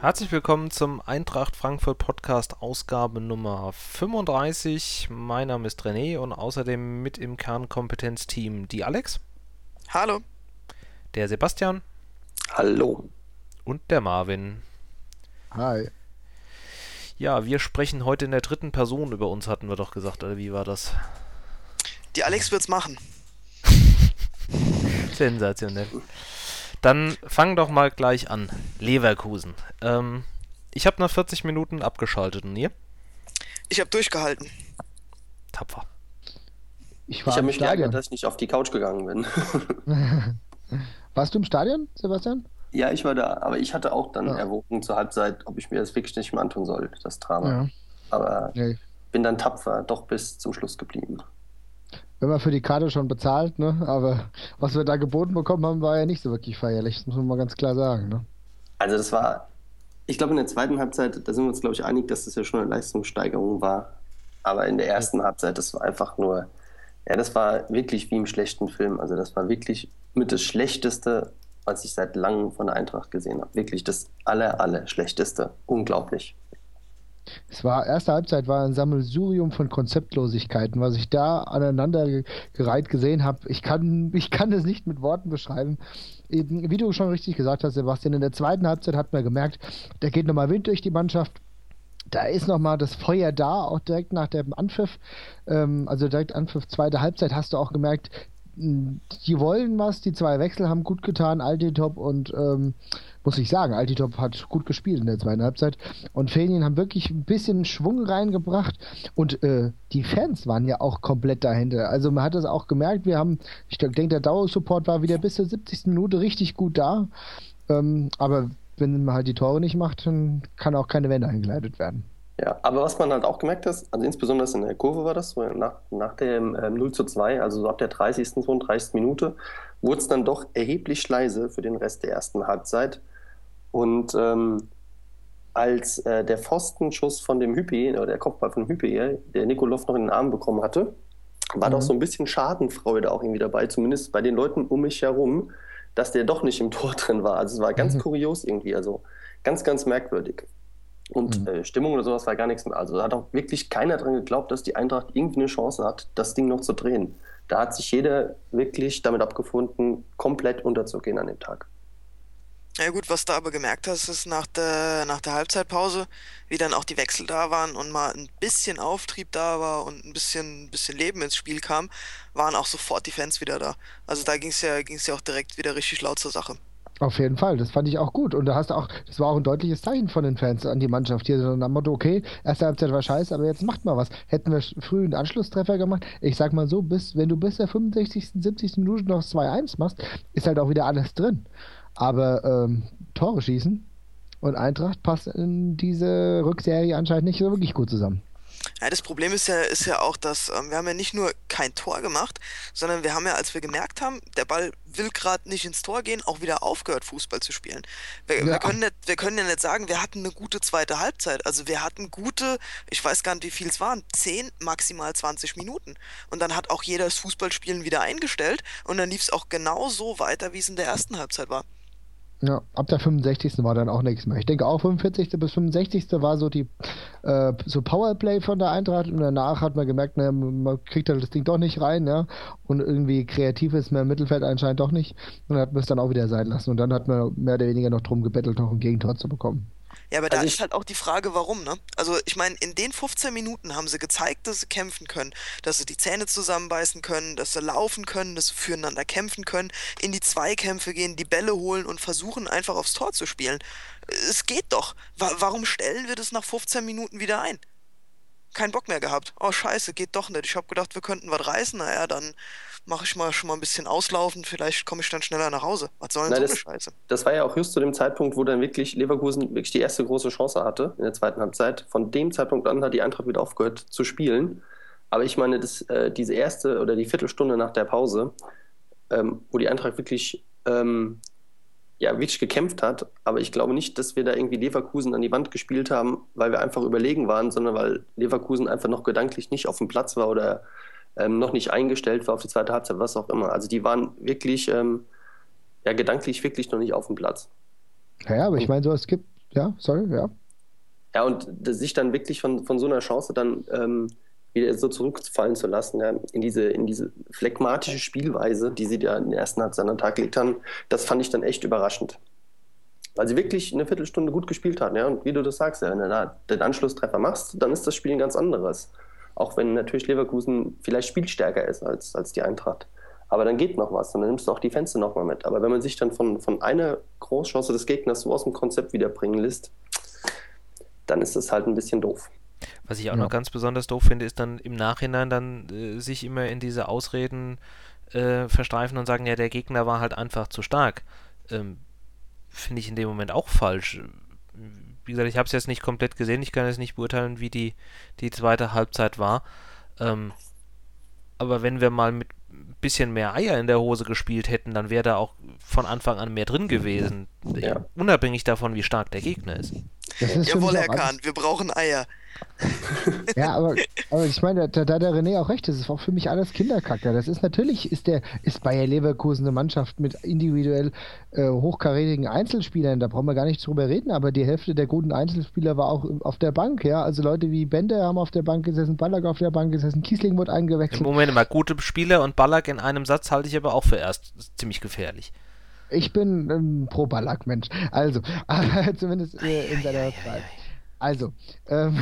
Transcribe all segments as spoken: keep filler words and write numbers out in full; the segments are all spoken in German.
Herzlich willkommen zum Eintracht Frankfurt Podcast Ausgabe Nummer fünfunddreißig. Mein Name ist René und außerdem mit im Kernkompetenzteam die Alex. Hallo. Der Sebastian. Hallo. Und der Marvin. Hi. Ja, wir sprechen heute in der dritten Person über uns, hatten wir doch gesagt, oder wie war das? Die Alex wird's machen. Sensationell. Dann fang doch mal gleich an. Leverkusen. Ähm, ich habe nach vierzig Minuten abgeschaltet und ihr? Ich habe durchgehalten. Tapfer. Ich, Ich war habe im mich geärgert, Stadion. dass ich nicht auf die Couch gegangen bin. Warst du im Stadion, Sebastian? Ja, ich war da, aber ich hatte auch dann Ja. erwogen zur Halbzeit, ob ich mir das wirklich nicht mehr antun soll, das Drama. Ja. Aber Nee. bin dann tapfer doch bis zum Schluss geblieben. Wir haben ja für die Karte schon bezahlt, ne? Aber was wir da geboten bekommen haben, war ja nicht so wirklich feierlich. Das muss man mal ganz klar sagen, ne? Also das war, ich glaube in der zweiten Halbzeit, da sind wir uns glaube ich einig, dass das ja schon eine Leistungssteigerung war. Aber in der ersten Halbzeit, das war einfach nur, ja, das war wirklich wie im schlechten Film. Also das war wirklich mit das Schlechteste, was ich seit langem von der Eintracht gesehen habe. Wirklich das aller, aller Schlechteste. Unglaublich. Es war, erste Halbzeit war ein Sammelsurium von Konzeptlosigkeiten, was ich da aneinandergereiht gesehen habe. Ich kann, ich kann es nicht mit Worten beschreiben. Eben, wie du schon richtig gesagt hast, Sebastian, in der zweiten Halbzeit hat man gemerkt, da geht nochmal Wind durch die Mannschaft. Da ist nochmal das Feuer da, auch direkt nach dem Anpfiff. Ähm, also direkt Anpfiff, zweite Halbzeit, hast du auch gemerkt, mh, die wollen was, die zwei Wechsel haben gut getan, Altintop und, ähm, muss ich sagen, Altintop hat gut gespielt in der zweiten Halbzeit und Fenien haben wirklich ein bisschen Schwung reingebracht und äh, die Fans waren ja auch komplett dahinter. Also man hat das auch gemerkt, wir haben, ich denke, der Dauersupport war wieder bis zur siebzigsten Minute richtig gut da, ähm, aber wenn man halt die Tore nicht macht, dann kann auch keine Wende eingeleitet werden. Ja, aber was man halt auch gemerkt hat, also insbesondere in der Kurve war das, so nach, nach dem ähm, null zu zwei, also so ab der dreißigsten, zweiunddreißigsten Minute, wurde es dann doch erheblich leise für den Rest der ersten Halbzeit. Und ähm, als äh, der Pfostenschuss von dem Hüppi, oder der Kopfball von Hüppi, der Nikolov noch in den Arm bekommen hatte, war Mhm. doch so ein bisschen Schadenfreude auch irgendwie dabei, zumindest bei den Leuten um mich herum, dass der doch nicht im Tor drin war. Also es war ganz Mhm. kurios irgendwie, also ganz, ganz merkwürdig. Und Mhm. äh, Stimmung oder sowas war gar nichts mehr. Also da hat auch wirklich keiner dran geglaubt, dass die Eintracht irgendwie eine Chance hat, das Ding noch zu drehen. Da hat sich jeder wirklich damit abgefunden, komplett unterzugehen an dem Tag. Ja gut, was du aber gemerkt hast, ist nach der, nach der Halbzeitpause, wie dann auch die Wechsel da waren und mal ein bisschen Auftrieb da war und ein bisschen, ein bisschen Leben ins Spiel kam, waren auch sofort die Fans wieder da. Also da ging es ja, ging's ja auch direkt wieder richtig laut zur Sache. Auf jeden Fall, das fand ich auch gut. Und da hast du auch, das war auch ein deutliches Zeichen von den Fans an die Mannschaft hier, so nach dem Motto, okay, erste Halbzeit war scheiße, aber jetzt macht mal was. Hätten wir sch- früh einen Anschlusstreffer gemacht, ich sag mal so, bis, wenn du bis der fünfundsechzigsten., siebzigsten. Minute noch zwei eins machst, ist halt auch wieder alles drin. Aber ähm, Tore schießen und Eintracht passt in diese Rückserie anscheinend nicht so wirklich gut zusammen. Ja, das Problem ist ja, ist ja auch, dass ähm, wir haben ja nicht nur kein Tor gemacht, sondern wir haben ja, als wir gemerkt haben, der Ball will gerade nicht ins Tor gehen, auch wieder aufgehört, Fußball zu spielen. Wir, wir Ja, können nicht, wir können ja nicht sagen, wir hatten eine gute zweite Halbzeit. Also wir hatten gute, ich weiß gar nicht, wie viel es waren, zehn, maximal zwanzig Minuten. Und dann hat auch jeder das Fußballspielen wieder eingestellt und dann lief es auch genau so weiter, wie es in der ersten Halbzeit war. ja, ab der fünfundsechzigsten. war dann auch nichts mehr. Ich denke auch fünfundvierzigste bis fünfundsechzigste war so die äh, so Powerplay von der Eintracht und danach hat man gemerkt, naja, man kriegt halt das Ding doch nicht rein, ja. Und irgendwie kreativ ist mehr im Mittelfeld anscheinend doch nicht. Und dann hat man es dann auch wieder sein lassen. Und dann hat man mehr oder weniger noch drum gebettelt, noch ein Gegentor zu bekommen. Ja, aber da Also ist ich, halt auch die Frage, warum, ne? Also ich meine, in den fünfzehn Minuten haben sie gezeigt, dass sie kämpfen können, dass sie die Zähne zusammenbeißen können, dass sie laufen können, dass sie füreinander kämpfen können, in die Zweikämpfe gehen, die Bälle holen und versuchen einfach aufs Tor zu spielen. Es geht doch. Wa warum stellen wir das nach fünfzehn Minuten wieder ein? Kein Bock mehr gehabt. Oh, scheiße, geht doch nicht. Ich habe gedacht, wir könnten was reißen. Naja, dann mache ich mal schon mal ein bisschen auslaufen. Vielleicht komme ich dann schneller nach Hause. Was soll denn nein, so eine das, Scheiße? das war ja auch just zu dem Zeitpunkt, wo dann wirklich Leverkusen wirklich die erste große Chance hatte in der zweiten Halbzeit. Von dem Zeitpunkt an hat die Eintracht wieder aufgehört zu spielen. Aber ich meine, das, äh, diese erste oder die Viertelstunde nach der Pause, ähm, wo die Eintracht wirklich ähm, ja, wirklich gekämpft hat. Aber ich glaube nicht, dass wir da irgendwie Leverkusen an die Wand gespielt haben, weil wir einfach überlegen waren, sondern weil Leverkusen einfach noch gedanklich nicht auf dem Platz war oder ähm, noch nicht eingestellt war auf die zweite Halbzeit, was auch immer. Also die waren wirklich, ähm, ja, gedanklich wirklich noch nicht auf dem Platz. Ja, aber ich Und meine so, es gibt ja, sorry, ja. Ja, und sich dann wirklich von, von so einer Chance dann ähm, wieder so zurückfallen zu lassen, ja, in diese, in diese phlegmatische Spielweise, die sie da in der ersten Halbzeit an den Tag gelegt haben, das fand ich dann echt überraschend. Weil sie wirklich eine Viertelstunde gut gespielt hatten, ja, und wie du das sagst, ja, wenn du da den Anschlusstreffer machst, dann ist das Spiel ein ganz anderes. Auch wenn natürlich Leverkusen vielleicht spielstärker ist als, als die Eintracht. Aber dann geht noch was und dann nimmst du auch die Fenster noch mal mit. Aber wenn man sich dann von, von einer Großchance des Gegners so aus dem Konzept wiederbringen lässt, dann ist das halt ein bisschen doof. Was ich auch Ja. noch ganz besonders doof finde, ist dann im Nachhinein dann äh, sich immer in diese Ausreden äh, versteifen und sagen, ja, der Gegner war halt einfach zu stark. Ähm, finde ich in dem Moment auch falsch. Wie gesagt, ich habe es jetzt nicht komplett gesehen, ich kann jetzt nicht beurteilen, wie die, die zweite Halbzeit war. Ähm, aber wenn wir mal mit ein bisschen mehr Eier in der Hose gespielt hätten, dann wäre da auch von Anfang an mehr drin gewesen. Ja. Unabhängig davon, wie stark der Gegner ist. Das ist für Jawohl, mich Herr auch alles- Kahn, wir brauchen Eier. Ja, aber, aber ich meine, da, da der René auch recht ist, ist auch für mich alles Kinderkacke. Das ist natürlich, ist der, ist Bayer Leverkusen eine Mannschaft mit individuell äh, hochkarätigen Einzelspielern, da brauchen wir gar nicht drüber reden, aber die Hälfte der guten Einzelspieler war auch auf der Bank, ja. Also Leute wie Bender haben auf der Bank gesessen, Ballack auf der Bank gesessen, Kiesling wurde Im eingewechselt. Moment mal, gute Spieler und Ballack in einem Satz halte ich aber auch für erst ziemlich gefährlich. Ich bin ein pro Ballack, Mensch. Also, aber zumindest äh, in seiner Zeit. Also, ähm,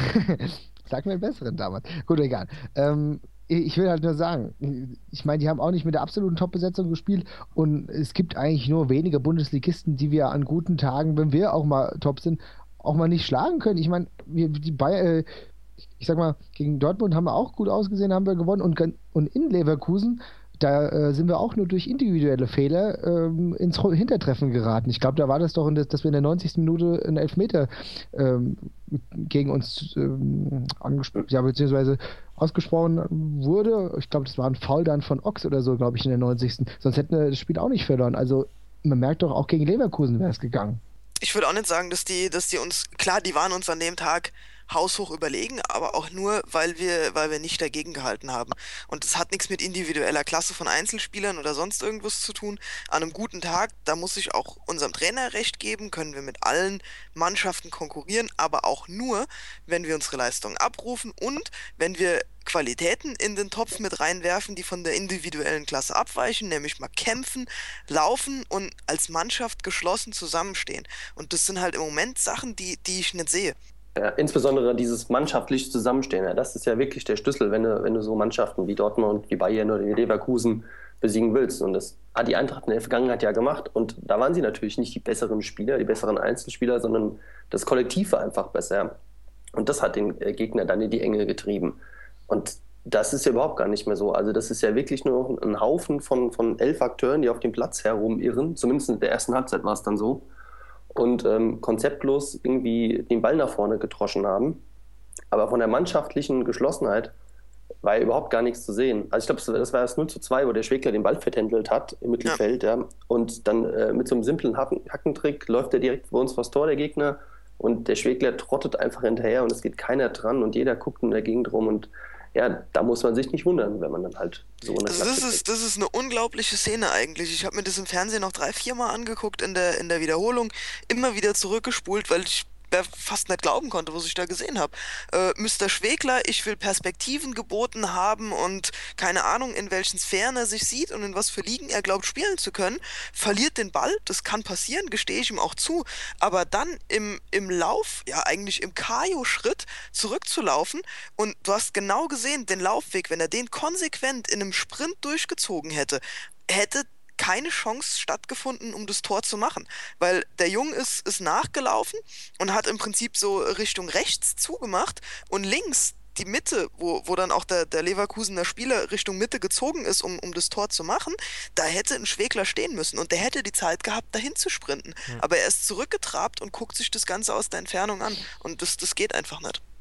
sag mir einen besseren damals. Gut, egal. Ähm, ich will halt nur sagen, ich meine, die haben auch nicht mit der absoluten Top-Besetzung gespielt und es gibt eigentlich nur wenige Bundesligisten, die wir an guten Tagen, wenn wir auch mal top sind, auch mal nicht schlagen können. Ich meine, wir, die Bayer, äh, ich sag mal, gegen Dortmund haben wir auch gut ausgesehen, haben wir gewonnen und, gan- und in Leverkusen, da äh, sind wir auch nur durch individuelle Fehler ähm, ins Ho- Hintertreffen geraten. Ich glaube, da war das doch, in der, dass wir in der neunzigsten Minute einen Elfmeter ähm, gegen uns ähm, angesprochen, ja, beziehungsweise ausgesprochen wurde. Ich glaube, das war ein Foul dann von Ochs oder so, glaube ich, in der neunzigsten. Sonst hätten wir das Spiel auch nicht verloren. Also man merkt doch, auch gegen Leverkusen wäre es gegangen. Ich würde auch nicht sagen, dass die, dass die uns, klar, die waren uns an dem Tag haushoch überlegen, aber auch nur, weil wir, weil wir nicht dagegen gehalten haben. Und es hat nichts mit individueller Klasse von Einzelspielern oder sonst irgendwas zu tun. An einem guten Tag, da muss ich auch unserem Trainer recht geben, können wir mit allen Mannschaften konkurrieren, aber auch nur, wenn wir unsere Leistungen abrufen und wenn wir Qualitäten in den Topf mit reinwerfen, die von der individuellen Klasse abweichen, nämlich mal kämpfen, laufen und als Mannschaft geschlossen zusammenstehen. Und das sind halt im Moment Sachen, die, die ich nicht sehe. Ja, insbesondere dieses mannschaftliche Zusammenstehen, ja, das ist ja wirklich der Schlüssel, wenn du, wenn du so Mannschaften wie Dortmund, wie Bayern oder wie Leverkusen besiegen willst. Und das hat die Eintracht in der Vergangenheit ja gemacht. Und da waren sie natürlich nicht die besseren Spieler, die besseren Einzelspieler, sondern das Kollektiv war einfach besser. Und das hat den Gegner dann in die Enge getrieben. Und das ist ja überhaupt gar nicht mehr so. Also das ist ja wirklich nur ein Haufen von, von elf Akteuren, die auf dem Platz herumirren. Zumindest in der ersten Halbzeit war es dann so. Und ähm, konzeptlos irgendwie den Ball nach vorne getroschen haben. Aber von der mannschaftlichen Geschlossenheit war ja überhaupt gar nichts zu sehen. Also ich glaube, das war das null zu zwei, wo der Schwegler den Ball vertändelt hat im Mittelfeld. Ja. Ja. Und dann äh, mit so einem simplen Hacken Hackentrick läuft er direkt bei uns vors Tor, der Gegner. Und der Schwegler trottet einfach hinterher und es geht keiner dran und jeder guckt in der Gegend rum. Und ja, da muss man sich nicht wundern, wenn man dann halt so eine Also das ist, das ist eine unglaubliche Szene eigentlich. Ich habe mir das im Fernsehen noch drei, vier Mal angeguckt in der, in der Wiederholung, immer wieder zurückgespult, weil ich fast nicht glauben konnte, was ich da gesehen habe. Äh, Mister Schwegler, ich will Perspektiven geboten haben und keine Ahnung, in welchen Sphären er sich sieht und in was für Ligen er glaubt, spielen zu können, verliert den Ball, das kann passieren, gestehe ich ihm auch zu, aber dann im, im Lauf, ja eigentlich im Kajo-Schritt zurückzulaufen und du hast genau gesehen, den Laufweg, wenn er den konsequent in einem Sprint durchgezogen hätte, hätte keine Chance stattgefunden, um das Tor zu machen, weil der Jung ist, ist nachgelaufen und hat im Prinzip so Richtung rechts zugemacht und links die Mitte, wo, wo dann auch der, der Leverkusener Spieler Richtung Mitte gezogen ist, um, um das Tor zu machen, da hätte ein Schwegler stehen müssen und der hätte die Zeit gehabt, dahin zu sprinten. Mhm. Aber er ist zurückgetrabt und guckt sich das Ganze aus der Entfernung an und das, das geht einfach nicht.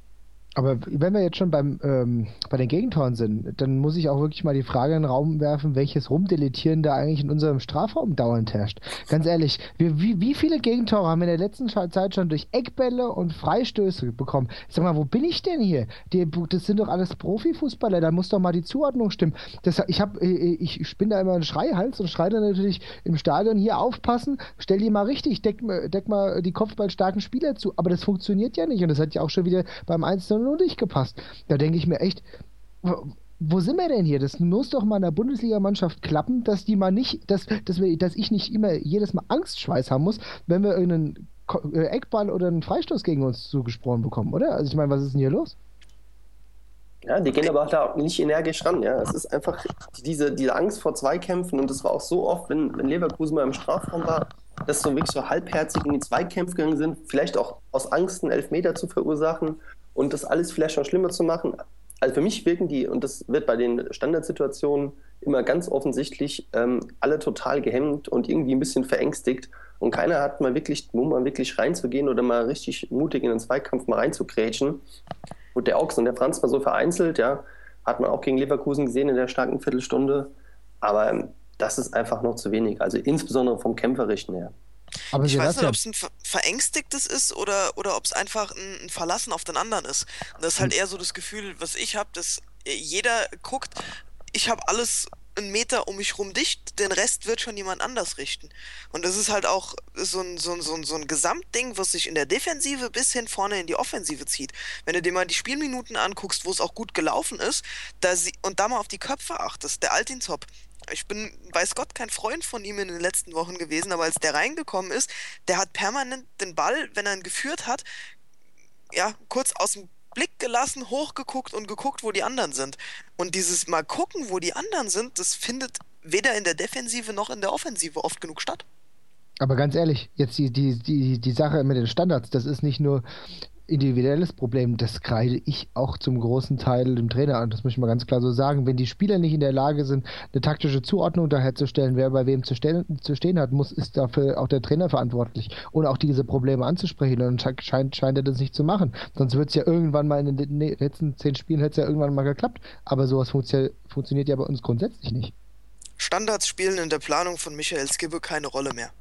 Aber wenn wir jetzt schon beim, ähm, bei den Gegentoren sind, dann muss ich auch wirklich mal die Frage in den Raum werfen, welches Rumdeletieren da eigentlich in unserem Strafraum dauernd herrscht. Ganz ehrlich, wir, wie, wie viele Gegentore haben wir in der letzten Scha- Zeit schon durch Eckbälle und Freistöße bekommen? Sag mal, wo bin ich denn hier? Die, das sind doch alles Profifußballer, da muss doch mal die Zuordnung stimmen. Das, ich, hab, ich, ich bin da immer ein Schreihals und schreie dann natürlich im Stadion, hier aufpassen, stell die mal richtig, deck, deck mal die kopfballstarken Spieler zu. Aber das funktioniert ja nicht und das hat ja auch schon wieder beim eins zu null nicht gepasst. Da denke ich mir echt, wo, wo sind wir denn hier? Das muss doch mal in der Bundesligamannschaft klappen, dass die mal nicht, dass, dass, wir, dass ich nicht immer jedes Mal Angstschweiß haben muss, wenn wir irgendeinen Ko- äh, Eckball oder einen Freistoß gegen uns zugesprochen bekommen, oder? Also ich meine, was ist denn hier los? Ja, die gehen aber auch da nicht energisch ran. Ja. Es ist einfach diese, diese Angst vor Zweikämpfen und das war auch so oft, wenn, wenn Leverkusen mal im Strafraum war, dass so wirklich so halbherzig in die Zweikämpfe gegangen sind, vielleicht auch aus Angst einen Elfmeter zu verursachen und das alles vielleicht schon schlimmer zu machen. Also für mich wirken die, und das wird bei den Standardsituationen immer ganz offensichtlich, ähm, alle total gehemmt und irgendwie ein bisschen verängstigt. Und keiner hat mal wirklich Mumm, mal wirklich reinzugehen oder mal richtig mutig in den Zweikampf mal reinzugrätschen. Gut, der Ochs und der Franz war so vereinzelt, ja, hat man auch gegen Leverkusen gesehen in der starken Viertelstunde. Aber ähm, das ist einfach noch zu wenig, also insbesondere vom Kämpferischen her. Aber Ich weiß nicht, Sebastian, ob es ein ver- verängstigtes ist oder, oder ob es einfach ein, ein Verlassen auf den anderen ist. Und das ist halt eher so das Gefühl, was ich habe, dass äh, jeder guckt, ich habe alles einen Meter um mich rum dicht, den Rest wird schon jemand anders richten. Und das ist halt auch so ein, so ein, so ein, so ein Gesamtding, was sich in der Defensive bis hin vorne in die Offensive zieht. Wenn du dir mal die Spielminuten anguckst, wo es auch gut gelaufen ist, da sie, und da mal auf die Köpfe achtest, der Altintop. Ich bin, weiß Gott, kein Freund von ihm in den letzten Wochen gewesen, aber als der reingekommen ist, der hat permanent den Ball, wenn er ihn geführt hat, ja, kurz aus dem Blick gelassen, hochgeguckt und geguckt, wo die anderen sind. Und dieses Mal gucken, wo die anderen sind, das findet weder in der Defensive noch in der Offensive oft genug statt. aber ganz ehrlich, jetzt die, die, die, die Sache mit den Standards, das ist nicht nur individuelles Problem, das kreide ich auch zum großen Teil dem Trainer an. Das muss ich mal ganz klar so sagen. Wenn die Spieler nicht in der Lage sind, eine taktische Zuordnung daherzustellen, wer bei wem zu, stellen, zu stehen hat, muss, ist dafür auch der Trainer verantwortlich. Und auch diese Probleme anzusprechen. Und dann scheint, scheint er das nicht zu machen. Sonst wird es ja irgendwann mal in den letzten zehn Spielen hätte es ja irgendwann mal geklappt. Aber sowas funktio- funktioniert ja bei uns grundsätzlich nicht. Standards spielen in der Planung von Michael Skibbe keine Rolle mehr.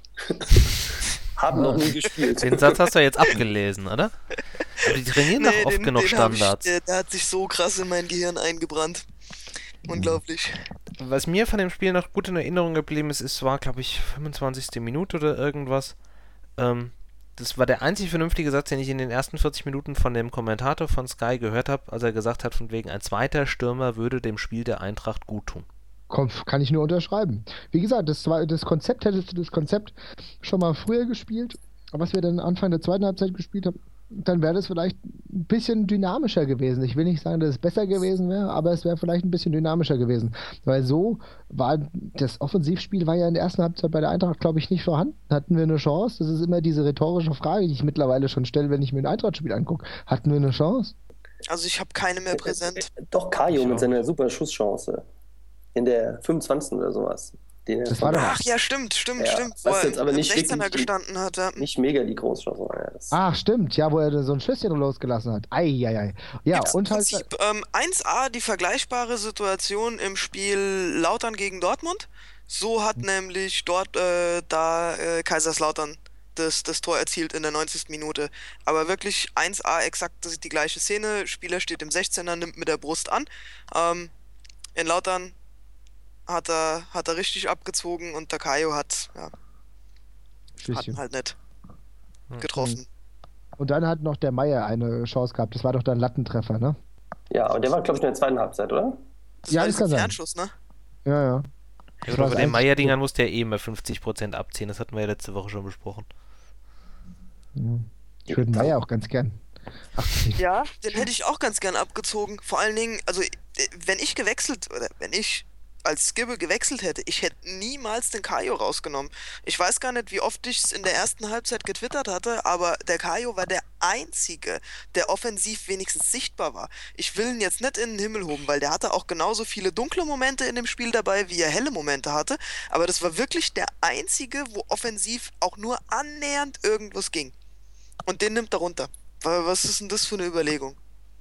Haben noch nie gespielt. Den Satz hast du ja jetzt abgelesen, oder? Aber die trainieren doch Nee, oft den, genug den hab ich, Standards. der, der hat sich so krass in mein Gehirn eingebrannt. Unglaublich. Was mir von dem Spiel noch gut in Erinnerung geblieben ist, es war, glaube ich, fünfundzwanzigste Minute oder irgendwas. Ähm, das war der einzig vernünftige Satz, den ich in den ersten vierzig Minuten von dem Kommentator von Sky gehört habe, als er gesagt hat, von wegen ein zweiter Stürmer würde dem Spiel der Eintracht gut tun. Komm, kann ich nur unterschreiben. Wie gesagt, das, war, das Konzept hättest du das Konzept schon mal früher gespielt, was wir dann Anfang der zweiten Halbzeit gespielt haben, dann wäre das vielleicht ein bisschen dynamischer gewesen. Ich will nicht sagen, dass es besser gewesen wäre, aber es wäre vielleicht ein bisschen dynamischer gewesen. Weil so war das Offensivspiel war ja in der ersten Halbzeit bei der Eintracht, glaube ich, nicht vorhanden. Hatten wir eine Chance? Das ist immer diese rhetorische Frage, die ich mittlerweile schon stelle, wenn ich mir ein Eintracht-Spiel angucke. Hatten wir eine Chance? Also ich habe keine mehr präsent. Doch Kajo Ich mit auch seiner super Schusschance. In der fünfundzwanzigsten oder sowas. Den er Das von- war doch- Ach ja, stimmt, stimmt, Ja, stimmt. was Wo er jetzt aber im nicht sechzehner wirklich- gestanden hat. Ja. nicht mega die Großchance war. Ja, das Ah, stimmt. Ja, wo er so ein Schlösschen losgelassen hat. Eieiei. Ja, Gibt's im und halt. Prinzip ähm, eins a die vergleichbare Situation im Spiel Lautern gegen Dortmund. So hat nämlich dort äh, da äh, Kaiserslautern das, das Tor erzielt in der neunzigsten Minute. Aber wirklich eins a exakt das ist die gleiche Szene. Spieler steht im sechzehner, nimmt mit der Brust an. Ähm, in Lautern hat er, hat er richtig abgezogen und der Kajo hat, ja, hat Schlösschen. ihn halt nicht getroffen. Und dann hat noch der Meier eine Chance gehabt. Das war doch dann Lattentreffer, ne? ja, aber der war, glaube ich, in der zweiten Halbzeit, oder? Das Ja, war das jetzt kann ein sein. Fernschuss, ne? Ja, ja. Ja, Das oder war bei das den einzige- Meier-Dingern musste er eh immer fünfzig Prozent abziehen. Das hatten wir ja letzte Woche schon besprochen. Ich würde Meier auch ganz gern. Ach, Ja, den hätte ich auch ganz gern abgezogen. Vor allen Dingen, also äh, wenn ich gewechselt, oder wenn ich als Skibbe gewechselt hätte, ich hätte niemals den Kajo rausgenommen. Ich weiß gar nicht, wie oft ich es in der ersten Halbzeit getwittert hatte, aber der Kajo war der Einzige, der offensiv wenigstens sichtbar war. Ich will ihn jetzt nicht in den Himmel hoben, weil der hatte auch genauso viele dunkle Momente in dem Spiel dabei, wie er helle Momente hatte, aber das war wirklich der Einzige, wo offensiv auch nur annähernd irgendwas ging. Und den nimmt er runter. Wa- Was ist denn das für eine Überlegung?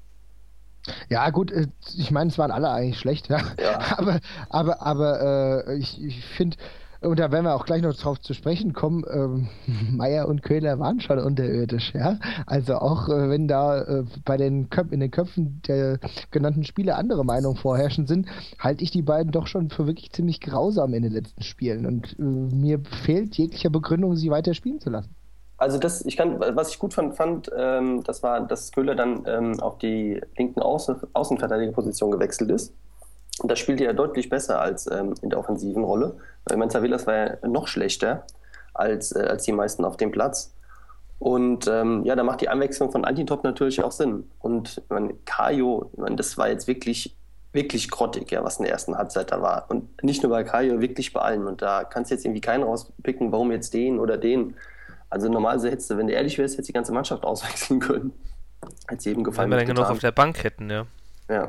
Ja, gut, äh, ich meine, es waren alle eigentlich schlecht, ja. Ja. Aber, aber, aber äh, ich, ich finde, und da werden wir auch gleich noch drauf zu sprechen kommen, ähm, Meier und Köhler waren schon unterirdisch, ja. Also auch äh, wenn da äh, bei den Köp in den Köpfen der genannten Spieler andere Meinungen vorherrschend sind, halte ich die beiden doch schon für wirklich ziemlich grausam in den letzten Spielen. Und äh, mir fehlt jeglicher Begründung, sie weiter spielen zu lassen. Also das, ich kann, was ich gut fand, fand ähm, das war, dass Köhler dann ähm, auf die linken Außen, Außenverteidigerposition gewechselt ist. Und das spielte er deutlich besser als ähm, in der offensiven Rolle. Weil Manzavillas war ja noch schlechter als, äh, als die meisten auf dem Platz. Und ähm, ja, da macht die Einwechslung von Altintop natürlich auch Sinn. Und man, Kajo, man, das war jetzt wirklich, wirklich grottig, ja, was in der ersten Halbzeit da war. Und nicht nur bei Kajo, wirklich bei allen. Und da kannst du jetzt irgendwie keinen rauspicken, warum jetzt den oder den. Also normalerweise hättest du, wenn du ehrlich wärst, hättest du die ganze Mannschaft auswechseln können. Hätte jedem gefallen. Wenn wir dann genug auf der Bank hätten, ja. Ja.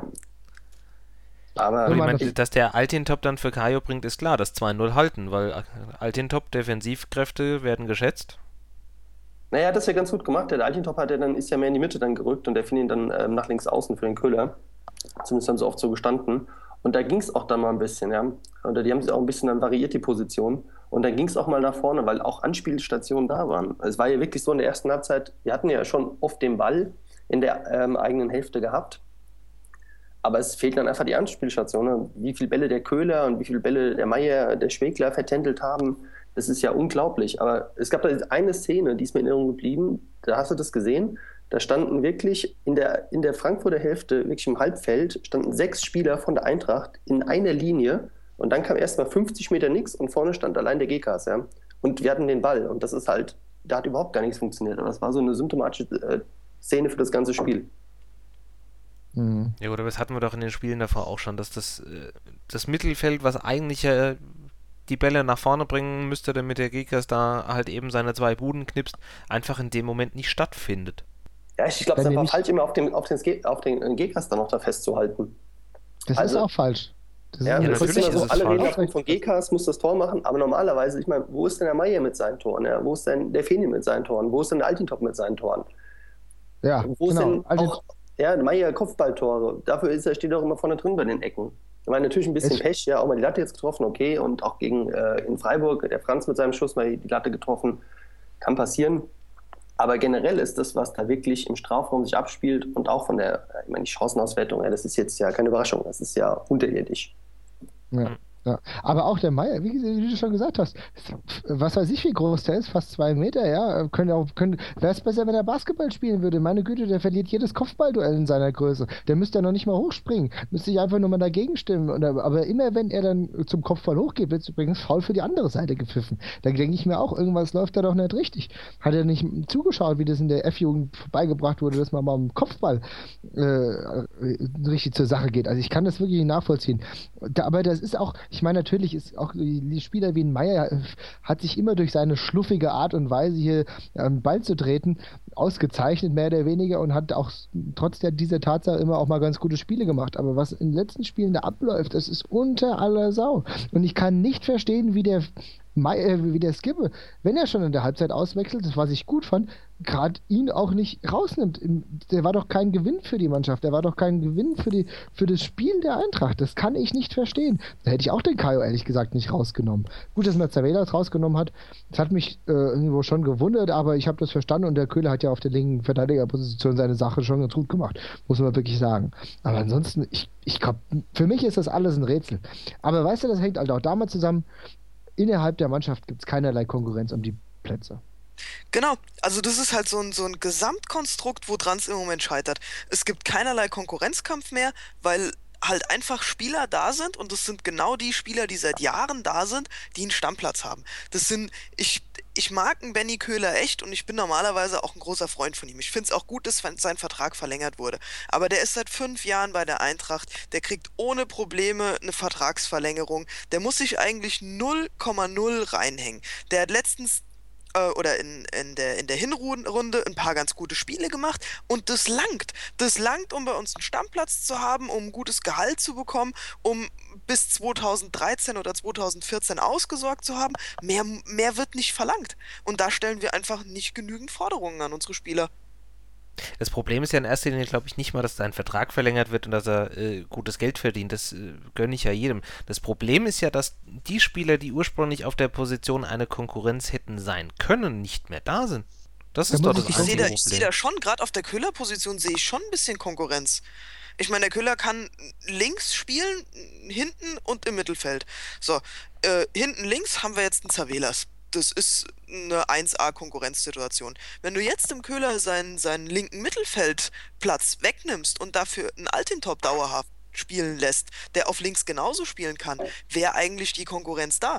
Aber ich man meine, das- dass der Altintop dann für Kajo bringt, ist klar, das zwei null halten, weil Altintop, Defensivkräfte werden geschätzt. naja, das ist ja ganz gut gemacht. Der Altintop hat ja dann, ist ja mehr in die Mitte dann gerückt und der findet ihn dann ähm, nach links außen für den Köhler. Zumindest haben sie oft so gestanden. Und da ging es auch dann mal ein bisschen, ja. Oder die haben sich auch ein bisschen dann variiert, die Position. Und dann ging es auch mal nach vorne, weil auch Anspielstationen da waren. Es war ja wirklich so in der ersten Halbzeit, wir hatten ja schon oft den Ball in der ähm, eigenen Hälfte gehabt. Aber es fehlt dann einfach die Anspielstation. Ne? Wie viele Bälle der Köhler und wie viele Bälle der Meier, der Schwegler vertändelt haben, das ist ja unglaublich. Aber es gab da eine Szene, die ist mir in Erinnerung geblieben, da hast du das gesehen. Da standen wirklich in der, in der Frankfurter Hälfte, wirklich im Halbfeld, standen sechs Spieler von der Eintracht in einer Linie. Und dann kam erst mal fünfzig Meter nichts und vorne stand allein der G K S. Ja? Und wir hatten den Ball. Und das ist halt, da hat überhaupt gar nichts funktioniert. Aber das war so eine symptomatische äh, Szene für das ganze Spiel. Mhm. Ja gut, aber das hatten wir doch in den Spielen davor auch schon, dass das, äh, das Mittelfeld, was eigentlich äh, die Bälle nach vorne bringen müsste, damit der Gekas da halt eben seine zwei Buden knipst, einfach in dem Moment nicht stattfindet. Ja, ich glaube, es Wenn ist ihr einfach nicht- falsch, immer auf den, auf den, auf den G K S dann noch da festzuhalten. Das Also- ist auch falsch. Das Ja, ist Ja, das natürlich ist immer so, ist es alle reden falsch. davon, von G K S muss das Tor machen, aber normalerweise, ich meine, wo ist denn der Meier mit seinen Toren? Ja? Wo ist denn der Feni mit seinen Toren? Wo ist denn der Altintop mit seinen Toren? ja, Wo ist genau. denn Also, auch, ja, Meier Kopfballtore? Dafür ist er, steht er auch immer vorne drin bei den Ecken. Ich meine, natürlich ein bisschen Es- Pech, ja, auch mal die Latte jetzt getroffen, okay, und auch gegen äh, in Freiburg, der Franz mit seinem Schuss mal die Latte getroffen, kann passieren. Aber generell ist das, was da wirklich im Strafraum sich abspielt und auch von der, ich meine, die Chancenauswertung, ja, das ist jetzt ja keine Überraschung, das ist ja unterirdisch. ja, ja. Aber auch der Meier, wie, wie du schon gesagt hast, was weiß ich, wie groß der ist, fast zwei Meter, ja. Könnte auch, könnte, wäre es besser, wenn er Basketball spielen würde. Meine Güte, der verliert jedes Kopfballduell in seiner Größe. Der müsste ja noch nicht mal hochspringen. Müsste ich einfach nur mal dagegen stimmen. Und, aber immer wenn er dann zum Kopfball hochgeht, wird es übrigens faul für die andere Seite gepfiffen. Da denke ich mir auch, irgendwas läuft da doch nicht richtig. Hat er nicht zugeschaut, wie das in der F-Jugend beigebracht wurde, dass man mal im Kopfball äh, richtig zur Sache geht. Also ich kann das wirklich nicht nachvollziehen. Da, aber das ist auch, ich meine, natürlich ist auch die, die Spieler wie ein Meier äh, hat sich immer durch seine schluffige Art und Weise hier am Ball zu treten ausgezeichnet, mehr oder weniger, und hat auch trotz der, dieser Tatsache immer auch mal ganz gute Spiele gemacht. Aber was in den letzten Spielen da abläuft, das ist unter aller Sau. Und ich kann nicht verstehen, wie der Mai, äh, wie der Skibbe, wenn er schon in der Halbzeit auswechselt, das was ich gut fand, gerade ihn auch nicht rausnimmt. Im- Der war doch kein Gewinn für die Mannschaft, der war doch kein Gewinn für, die, für das Spiel der Eintracht. Das kann ich nicht verstehen. Da hätte ich auch den Kajo ehrlich gesagt nicht rausgenommen. Gut, dass Mazzavelas rausgenommen hat, das hat mich äh, irgendwo schon gewundert, aber ich habe das verstanden und der Köhler hat ja auf der linken Verteidigerposition seine Sache schon ganz gut gemacht, muss man wirklich sagen. Aber ansonsten, ich, ich glaube, für mich ist das alles ein Rätsel. Aber weißt du, das hängt halt auch damit zusammen, innerhalb der Mannschaft gibt es keinerlei Konkurrenz um die Plätze. Genau, also das ist halt so ein, so ein Gesamtkonstrukt, woran es im Moment scheitert. Es gibt keinerlei Konkurrenzkampf mehr, weil halt einfach Spieler da sind und das sind genau die Spieler, die seit Jahren da sind, die einen Stammplatz haben. Das sind, ich, ich mag einen Benny Köhler echt und ich bin normalerweise auch ein großer Freund von ihm. Ich finde es auch gut, dass sein Vertrag verlängert wurde. Aber der ist seit fünf Jahren bei der Eintracht, der kriegt ohne Probleme eine Vertragsverlängerung. Der muss sich eigentlich null Komma null reinhängen. Der hat letztens äh, oder in, in der, in der Hinrunde ein paar ganz gute Spiele gemacht und das langt. Das langt, um bei uns einen Stammplatz zu haben, um ein gutes Gehalt zu bekommen, um bis zweitausenddreizehn oder zweitausendvierzehn ausgesorgt zu haben. Mehr, mehr wird nicht verlangt. Und da stellen wir einfach nicht genügend Forderungen an unsere Spieler. Das Problem ist ja in erster Linie, glaube ich, nicht mal, dass sein Vertrag verlängert wird und dass er äh, gutes Geld verdient. Das äh, gönne ich ja jedem. Das Problem ist ja, dass die Spieler, die ursprünglich auf der Position eine Konkurrenz hätten sein können, nicht mehr da sind. Das Da ist doch muss das ich Ich sehe einzige da, Problem. ich sehe da schon, gerade auf der Köhler-Position sehe ich schon ein bisschen Konkurrenz. Ich meine, der Köhler kann links spielen, hinten und im Mittelfeld. So, äh, hinten links haben wir jetzt einen Zavelas. Das ist eine eins A-Konkurrenzsituation. Wenn du jetzt im Köhler seinen, seinen linken Mittelfeldplatz wegnimmst und dafür einen Altintop dauerhaft spielen lässt, der auf links genauso spielen kann, wäre eigentlich die Konkurrenz da.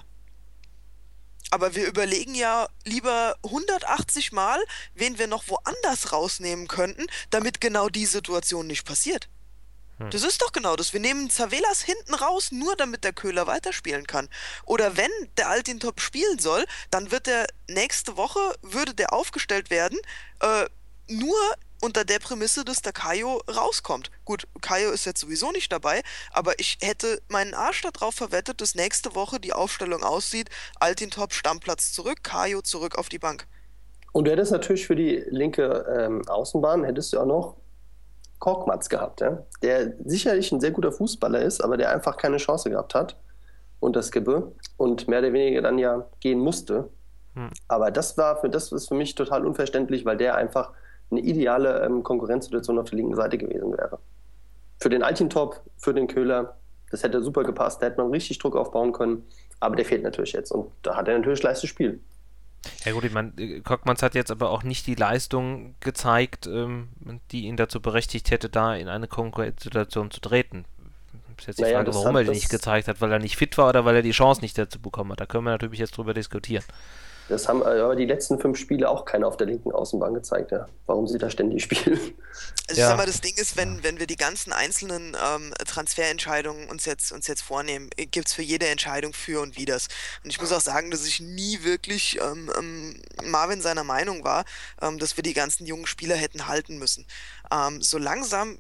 Aber wir überlegen ja lieber hundertachtzig Mal, wen wir noch woanders rausnehmen könnten, damit genau die Situation nicht passiert. Hm. Das ist doch genau das. Wir nehmen Zavelas hinten raus, nur damit der Köhler weiterspielen kann. Oder wenn der Altintop spielen soll, dann wird der nächste Woche, würde der aufgestellt werden, äh, nur unter der Prämisse, dass der Kajo rauskommt. Gut, Kajo ist jetzt sowieso nicht dabei, aber ich hätte meinen Arsch darauf verwettet, dass nächste Woche die Aufstellung aussieht, Altintop Stammplatz zurück, Kajo zurück auf die Bank. Und du hättest natürlich für die linke ähm, Außenbahn, hättest du auch noch Korkmaz gehabt, ja? Der sicherlich ein sehr guter Fußballer ist, aber der einfach keine Chance gehabt hat unter Skibbe und mehr oder weniger dann ja gehen musste. Hm. Aber das war für das ist für mich total unverständlich, weil der einfach eine ideale ähm, Konkurrenzsituation auf der linken Seite gewesen wäre. Für den Altintop, für den Köhler, das hätte super gepasst, da hätte man richtig Druck aufbauen können, aber der fehlt natürlich jetzt und da hat er natürlich leichtes Spiel. Ja gut, ich meine, Korkmaz hat jetzt aber auch nicht die Leistung gezeigt, ähm, die ihn dazu berechtigt hätte, da in eine Konkurrenzsituation zu treten. Ist jetzt die Naja, Frage, das warum hat er die das- nicht gezeigt hat, weil er nicht fit war oder weil er die Chance nicht dazu bekommen hat. Da können wir natürlich jetzt drüber diskutieren. Das haben aber die letzten fünf Spiele auch keiner auf der linken Außenbahn gezeigt, ja. Warum sie da ständig spielen. Also Ja. ich sag mal, das Ding ist, wenn, wenn wir die ganzen einzelnen ähm, Transferentscheidungen uns jetzt, uns jetzt vornehmen, gibt es für jede Entscheidung für und widers. Und ich muss auch sagen, dass ich nie wirklich ähm, ähm, Marvin seiner Meinung war, ähm, dass wir die ganzen jungen Spieler hätten halten müssen. Ähm, so langsam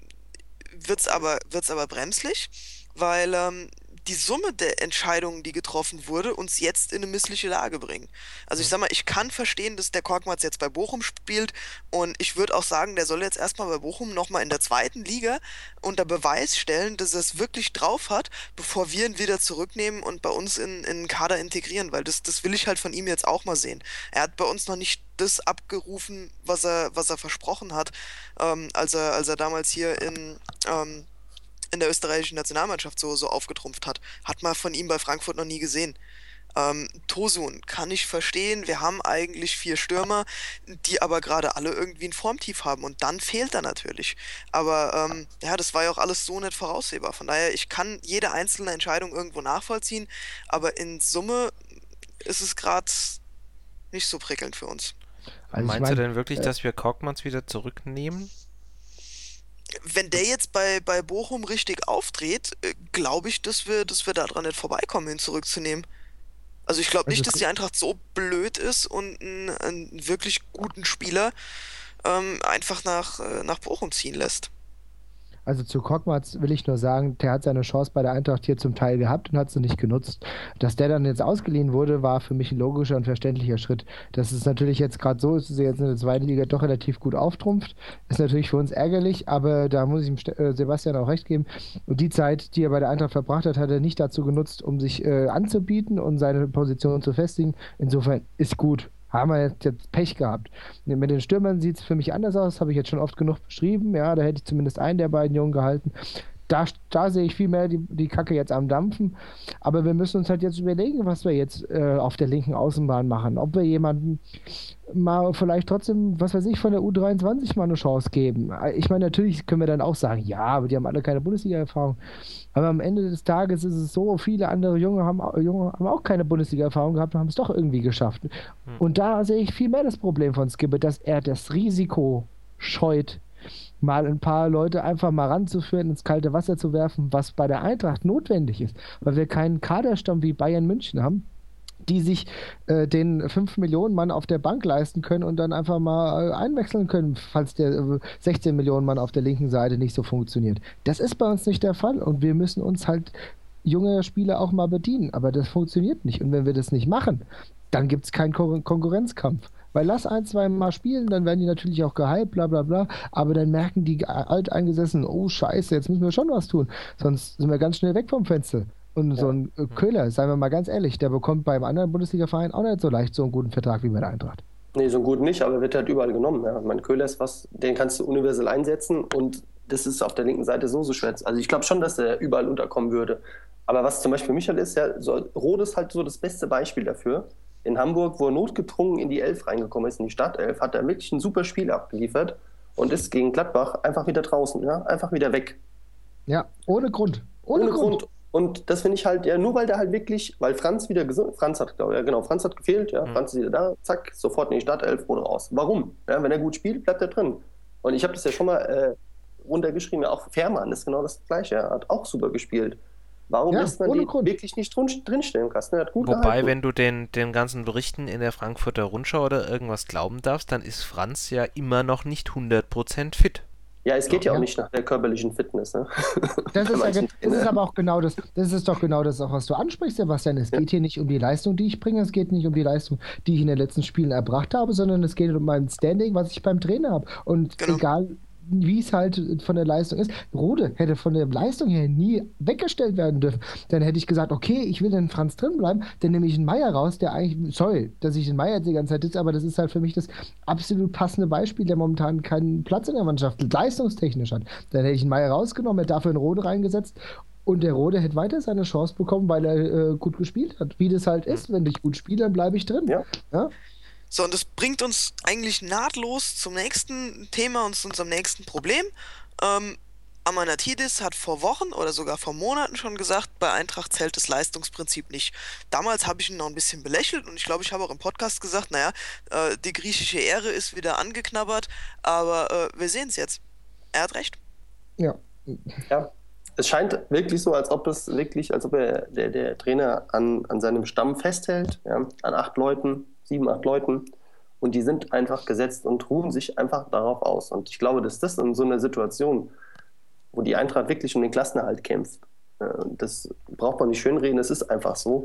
wird's aber, wird's aber bremslich, weil ähm, die Summe der Entscheidungen, die getroffen wurde, uns jetzt in eine missliche Lage bringen. Also ich sag mal, ich kann verstehen, dass der Korkmaz jetzt bei Bochum spielt und ich würde auch sagen, der soll jetzt erstmal bei Bochum nochmal in der zweiten Liga unter Beweis stellen, dass er es wirklich drauf hat, bevor wir ihn wieder zurücknehmen und bei uns in, in den Kader integrieren, weil das, das will ich halt von ihm jetzt auch mal sehen. Er hat bei uns noch nicht das abgerufen, was er, was er versprochen hat, ähm, als er, als er damals hier in ähm, in der österreichischen Nationalmannschaft so, so aufgetrumpft hat. Hat man von ihm bei Frankfurt noch nie gesehen. Ähm, Tosun kann ich verstehen. Wir haben eigentlich vier Stürmer, die aber gerade alle irgendwie ein Formtief haben und dann fehlt er natürlich. Aber ähm, ja, das war ja auch alles so nicht voraussehbar. Von daher, ich kann jede einzelne Entscheidung irgendwo nachvollziehen, aber in Summe ist es gerade nicht so prickelnd für uns. Also ich Meinst mein, du denn wirklich, äh, dass wir Korkmaz wieder zurücknehmen? Wenn der jetzt bei, bei Bochum richtig aufdreht, äh, glaube ich, dass wir, dass wir daran nicht vorbeikommen, ihn zurückzunehmen. Also ich glaube Also nicht, dass es- die Eintracht so blöd ist und einen, einen wirklich guten Spieler ähm, einfach nach, äh, nach Bochum ziehen lässt. Also zu Korkmaz will ich nur sagen, der hat seine Chance bei der Eintracht hier zum Teil gehabt und hat sie nicht genutzt. Dass der dann jetzt ausgeliehen wurde, war für mich ein logischer und verständlicher Schritt. Dass es natürlich jetzt gerade so ist, dass er jetzt in der zweiten Liga doch relativ gut auftrumpft, ist natürlich für uns ärgerlich, aber da muss ich dem Ste- äh, Sebastian auch recht geben. Und die Zeit, die er bei der Eintracht verbracht hat, hat er nicht dazu genutzt, um sich äh, anzubieten und seine Position zu festigen. Insofern ist gut. Haben wir jetzt, jetzt Pech gehabt. Mit den Stürmern sieht es für mich anders aus, habe ich jetzt schon oft genug beschrieben. Ja, da hätte ich zumindest einen der beiden Jungen gehalten. Da, da sehe ich viel mehr die, die Kacke jetzt am Dampfen. Aber wir müssen uns halt jetzt überlegen, was wir jetzt äh, auf der linken Außenbahn machen. Ob wir jemanden mal vielleicht trotzdem, was weiß ich, von der U dreiundzwanzig mal eine Chance geben. Ich meine, natürlich können wir dann auch sagen, ja, aber die haben alle keine Bundesliga-Erfahrung. Aber am Ende des Tages ist es so, viele andere Junge haben, Junge haben auch keine Bundesliga-Erfahrung gehabt und haben es doch irgendwie geschafft. Und da sehe ich viel mehr das Problem von Skibbe, dass er das Risiko scheut, mal ein paar Leute einfach mal ranzuführen, ins kalte Wasser zu werfen, was bei der Eintracht notwendig ist, weil wir keinen Kaderstamm wie Bayern München haben, die sich äh, den fünf Millionen Mann auf der Bank leisten können und dann einfach mal äh, einwechseln können, falls der äh, sechzehn Millionen Mann auf der linken Seite nicht so funktioniert. Das ist bei uns nicht der Fall und wir müssen uns halt junge Spieler auch mal bedienen, aber das funktioniert nicht und wenn wir das nicht machen, dann gibt es keinen Kon- Konkurrenzkampf. Weil lass ein, zwei Mal spielen, dann werden die natürlich auch gehypt, bla bla bla, aber dann merken die Alteingesessenen, oh scheiße, jetzt müssen wir schon was tun, sonst sind wir ganz schnell weg vom Fenster. Und so Ja. ein äh, Köhler, seien wir mal ganz ehrlich, der bekommt beim anderen Bundesliga-Verein auch nicht so leicht so einen guten Vertrag wie bei der Eintracht. Nee, so gut nicht, aber wird halt überall genommen. Ja. Mein Köhler ist was, den kannst du universell einsetzen und das ist auf der linken Seite so, so schwer. Also ich glaube schon, dass er überall unterkommen würde. Aber was zum Beispiel für mich halt ist, ja, so, Rode ist halt so das beste Beispiel dafür. In Hamburg, wo er notgedrungen in die Elf reingekommen ist, in die Startelf, hat er wirklich ein super Spiel abgeliefert und ist gegen Gladbach einfach wieder draußen, ja, einfach wieder weg. Ja, ohne Grund. Ohne, Ohne Grund. Grund. Und das finde ich halt, ja, nur weil der halt wirklich, weil Franz wieder gesund, Franz hat, glaube ich, ja, genau, Franz hat gefehlt, ja, Mhm. Franz ist wieder da, zack, sofort in die Startelf, Rode raus. Warum? Ja, wenn er gut spielt, bleibt er drin. Und ich habe das ja schon mal äh, runtergeschrieben, ja, auch Fährmann ist genau das Gleiche, er hat auch super gespielt. Warum Ja, lässt man ohne den Grund. wirklich nicht drin, drinstehen? Kasten hat gut Wobei, gehalten. wenn du den, den ganzen Berichten in der Frankfurter Rundschau oder irgendwas glauben darfst, dann ist Franz ja immer noch nicht hundert Prozent fit. Ja, es geht ja, Ja. auch nicht nach der körperlichen Fitness. Ne? Das Bei ist, ja, manchen ge- das ist aber auch genau das, das ist doch genau das, auch was du ansprichst, Sebastian. Es Ja. geht hier nicht um die Leistung, die ich bringe, es geht nicht um die Leistung, die ich in den letzten Spielen erbracht habe, sondern es geht um mein Standing, was ich beim Trainer habe. Und Genau. egal, wie es halt von der Leistung ist, Rode hätte von der Leistung her nie weggestellt werden dürfen. Dann hätte ich gesagt, okay, ich will den Franz drin bleiben, dann nehme ich einen Meier raus, der eigentlich, sorry, dass ich den Meier jetzt die ganze Zeit ist, aber das ist halt für mich das absolut passende Beispiel, der momentan keinen Platz in der Mannschaft leistungstechnisch hat. Dann hätte ich einen Meier rausgenommen, hätte dafür einen Rode reingesetzt und der Rode hätte weiter seine Chance bekommen, weil er äh, gut gespielt hat. Wie das halt ist, wenn ich gut spiele, dann bleibe ich drin. Ja. Ja? So, und das bringt uns eigentlich nahtlos zum nächsten Thema und zu unserem nächsten Problem. Ähm, Amanatidis hat vor Wochen oder sogar vor Monaten schon gesagt, bei Eintracht zählt das Leistungsprinzip nicht. Damals habe ich ihn noch ein bisschen belächelt und ich glaube, ich habe auch im Podcast gesagt, naja, äh, die griechische Ehre ist wieder angeknabbert, aber äh, wir sehen es jetzt. Er hat recht. Ja. Ja, es scheint wirklich so, als ob es wirklich, als ob er, der, der Trainer an, an seinem Stamm festhält, ja, an acht Leuten, sieben, acht Leuten. Und die sind einfach gesetzt und ruhen sich einfach darauf aus. Und ich glaube, dass das in so einer Situation, wo die Eintracht wirklich um den Klassenerhalt kämpft, äh, das braucht man nicht schönreden, es ist einfach so.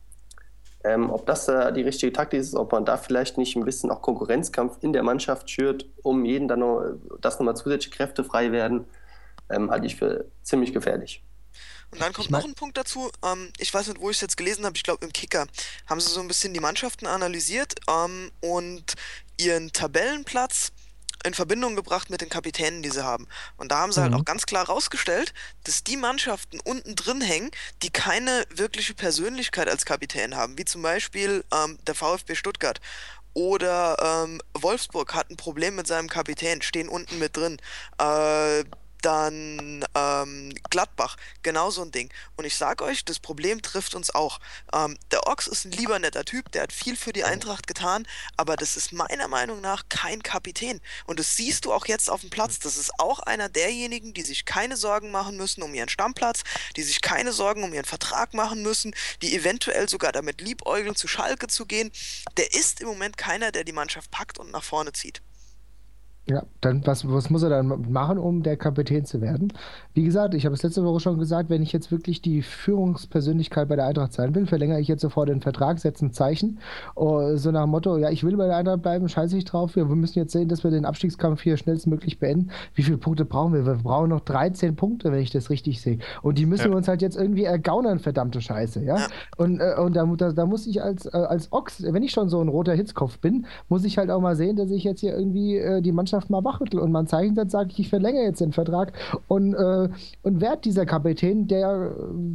Ähm, ob das äh, die richtige Taktik ist, ob man da vielleicht nicht ein bisschen auch Konkurrenzkampf in der Mannschaft schürt, um jeden dann noch, dass nochmal zusätzliche Kräfte frei werden, ähm, halte ich für ziemlich gefährlich. Und dann kommt Ich mein- noch ein Punkt dazu, ähm, ich weiß nicht, wo ich es jetzt gelesen habe, ich glaube im Kicker, haben sie so ein bisschen die Mannschaften analysiert ähm, und ihren Tabellenplatz in Verbindung gebracht mit den Kapitänen, die sie haben. Und da haben sie halt Mhm. auch ganz klar rausgestellt, dass die Mannschaften unten drin hängen, die keine wirkliche Persönlichkeit als Kapitän haben, wie zum Beispiel ähm, der VfB Stuttgart. Oder ähm, Wolfsburg hat ein Problem mit seinem Kapitän, stehen unten mit drin. Äh, dann ähm, Gladbach, genau so ein Ding. Und ich sag euch, das Problem trifft uns auch. Ähm, der Ochs ist ein lieber netter Typ, der hat viel für die Eintracht getan, aber das ist meiner Meinung nach kein Kapitän. Und das siehst du auch jetzt auf dem Platz. Das ist auch einer derjenigen, die sich keine Sorgen machen müssen um ihren Stammplatz, die sich keine Sorgen um ihren Vertrag machen müssen, die eventuell sogar damit liebäugeln, zu Schalke zu gehen. Der ist im Moment keiner, der die Mannschaft packt und nach vorne zieht. Ja, dann was, was muss er dann machen, um der Kapitän zu werden? Wie gesagt, ich habe es letzte Woche schon gesagt, wenn ich jetzt wirklich die Führungspersönlichkeit bei der Eintracht sein will, verlängere ich jetzt sofort den Vertrag, setze ein Zeichen. Oh, so nach dem Motto, ja, ich will bei der Eintracht bleiben, scheiße ich drauf. Wir müssen jetzt sehen, dass wir den Abstiegskampf hier schnellstmöglich beenden. Wie viele Punkte brauchen wir? Wir brauchen noch dreizehn Punkte, wenn ich das richtig sehe. Und die müssen Ja. wir uns halt jetzt irgendwie ergaunern, verdammte Scheiße, ja? Ja. Und, äh, und da, da, da muss ich als, äh, als Ochs, wenn ich schon so ein roter Hitzkopf bin, muss ich halt auch mal sehen, dass ich jetzt hier irgendwie äh, die Mannschaft mal wachrüttel und man Zeichen setzt, sage ich, ich verlängere jetzt den Vertrag und, äh, und werd dieser Kapitän, der,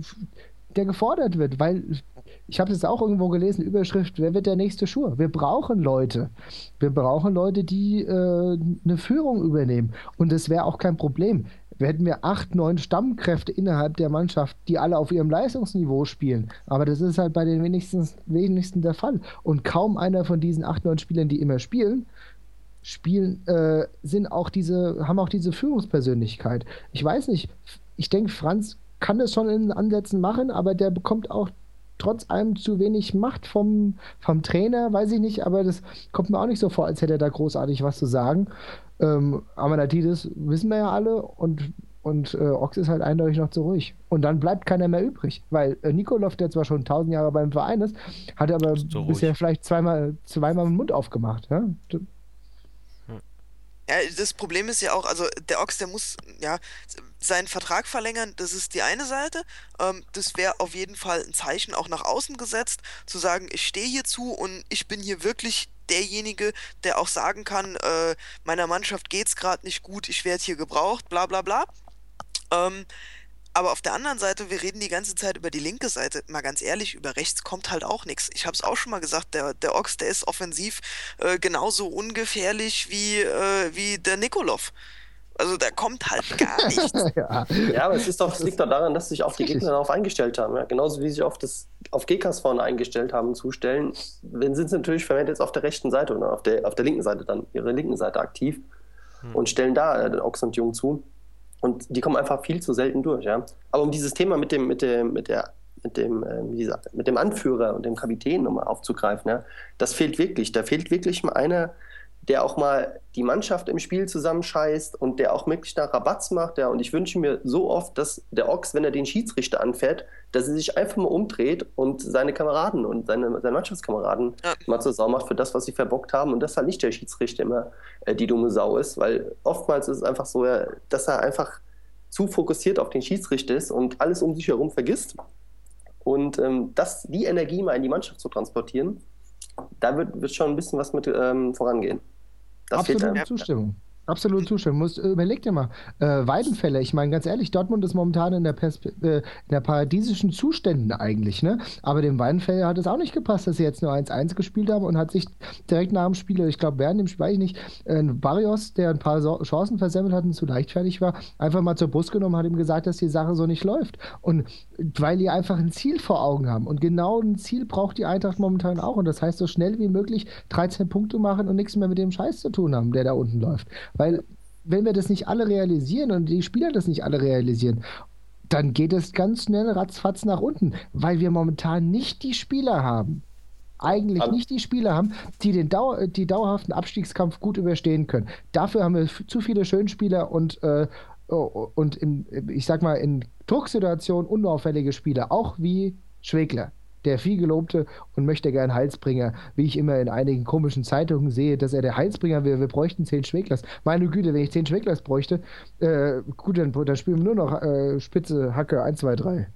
der gefordert wird, weil ich habe es auch irgendwo gelesen, Überschrift, wer wird der nächste Schur? Wir brauchen Leute. Wir brauchen Leute, die äh, eine Führung übernehmen. Und das wäre auch kein Problem. Hätten wir acht, neun Stammkräfte innerhalb der Mannschaft, die alle auf ihrem Leistungsniveau spielen. Aber das ist halt bei den wenigsten, wenigsten der Fall. Und kaum einer von diesen acht, neun Spielern, die immer spielen, spielen, äh, sind auch diese, haben auch diese Führungspersönlichkeit. Ich weiß nicht, ich denke, Franz kann das schon in Ansätzen machen, aber der bekommt auch trotz allem zu wenig Macht vom, vom Trainer, weiß ich nicht, aber das kommt mir auch nicht so vor, als hätte er da großartig was zu sagen. Ähm, Amanatidis wissen wir ja alle und und äh, Ochs ist halt eindeutig noch zu ruhig. Und dann bleibt keiner mehr übrig, weil äh, Nikolov, der zwar schon tausend Jahre beim Verein ist, hat aber bisher vielleicht zweimal, zweimal den Mund aufgemacht. Ja? Ja, das Problem ist ja auch, also der Ochs, der muss ja seinen Vertrag verlängern, das ist die eine Seite. Ähm, das wäre auf jeden Fall ein Zeichen auch nach außen gesetzt, zu sagen, ich stehe hier zu und ich bin hier wirklich derjenige, der auch sagen kann, äh, meiner Mannschaft geht's gerade nicht gut, ich werde hier gebraucht, bla bla bla. Ähm, aber auf der anderen Seite, wir reden die ganze Zeit über die linke Seite. Mal ganz ehrlich, über rechts kommt halt auch nichts. Ich habe es auch schon mal gesagt, der, der Ochs, der ist offensiv äh, genauso ungefährlich wie, äh, wie der Nikolov. Also da kommt halt gar nichts. ja. Ja, aber es ist doch, es liegt doch daran, dass sich auch die Gegner darauf eingestellt haben. Ja? Genauso wie sie sich auf, das, auf G Ks vorne eingestellt haben zu stellen, wenn sind sie natürlich verwendet jetzt auf der rechten Seite oder auf der, auf der linken Seite dann, ihre linken Seite aktiv hm. und stellen da äh, den Ochs und Jung zu. Und die kommen einfach viel zu selten durch, ja. Aber um dieses Thema mit dem, mit dem, mit der, mit dem, äh, wie gesagt, mit dem Anführer und dem Kapitän nochmal aufzugreifen, ja, das fehlt wirklich. Da fehlt wirklich mal einer, der auch mal die Mannschaft im Spiel zusammenscheißt und der auch wirklich da Rabatz macht, ja. Und ich wünsche mir so oft, dass der Ochs, wenn er den Schiedsrichter anfährt, dass er sich einfach mal umdreht und seine Kameraden und seine, seine Mannschaftskameraden ja. mal zur Sau macht für das, was sie verbockt haben und dass halt nicht der Schiedsrichter immer äh, die dumme Sau ist, weil oftmals ist es einfach so, ja, dass er einfach zu fokussiert auf den Schiedsrichter ist und alles um sich herum vergisst. Und ähm, das, die Energie mal in die Mannschaft zu transportieren, da wird, wird schon ein bisschen was mit ähm, vorangehen. Das Absolute Zustimmung. Absolute Zustimmung. Musst, überleg dir mal, äh, Weidenfeller, ich meine ganz ehrlich, Dortmund ist momentan in der, Perspe äh, in der paradiesischen Zuständen eigentlich, ne? Aber dem Weidenfeller hat es auch nicht gepasst, dass sie jetzt nur eins eins gespielt haben und hat sich direkt nach dem Spiel, ich glaube während dem Spiel, weiß ich nicht, äh, Barrios, der ein paar so Chancen versemmelt hat und zu leichtfertig war, einfach mal zur Brust genommen, hat ihm gesagt, dass die Sache so nicht läuft. Und weil die einfach ein Ziel vor Augen haben. Und genau ein Ziel braucht die Eintracht momentan auch. Und das heißt, so schnell wie möglich dreizehn Punkte machen und nichts mehr mit dem Scheiß zu tun haben, der da unten läuft. Weil, wenn wir das nicht alle realisieren und die Spieler das nicht alle realisieren, dann geht es ganz schnell ratzfatz nach unten, weil wir momentan nicht die Spieler haben, eigentlich An nicht die Spieler haben, die den Dau die dauerhaften Abstiegskampf gut überstehen können. Dafür haben wir zu viele Schönspieler und, äh, und in, ich sag mal, in Drucksituationen unauffällige Spieler, auch wie Schwegler, der viel gelobte und möchte gern Heilsbringer, wie ich immer in einigen komischen Zeitungen sehe, dass er der Heilsbringer wäre, wir bräuchten zehn Schweglers. Meine Güte, wenn ich zehn Schweglers bräuchte, äh, gut, dann, dann spielen wir nur noch äh, Spitze, Hacke, eins, zwei, drei.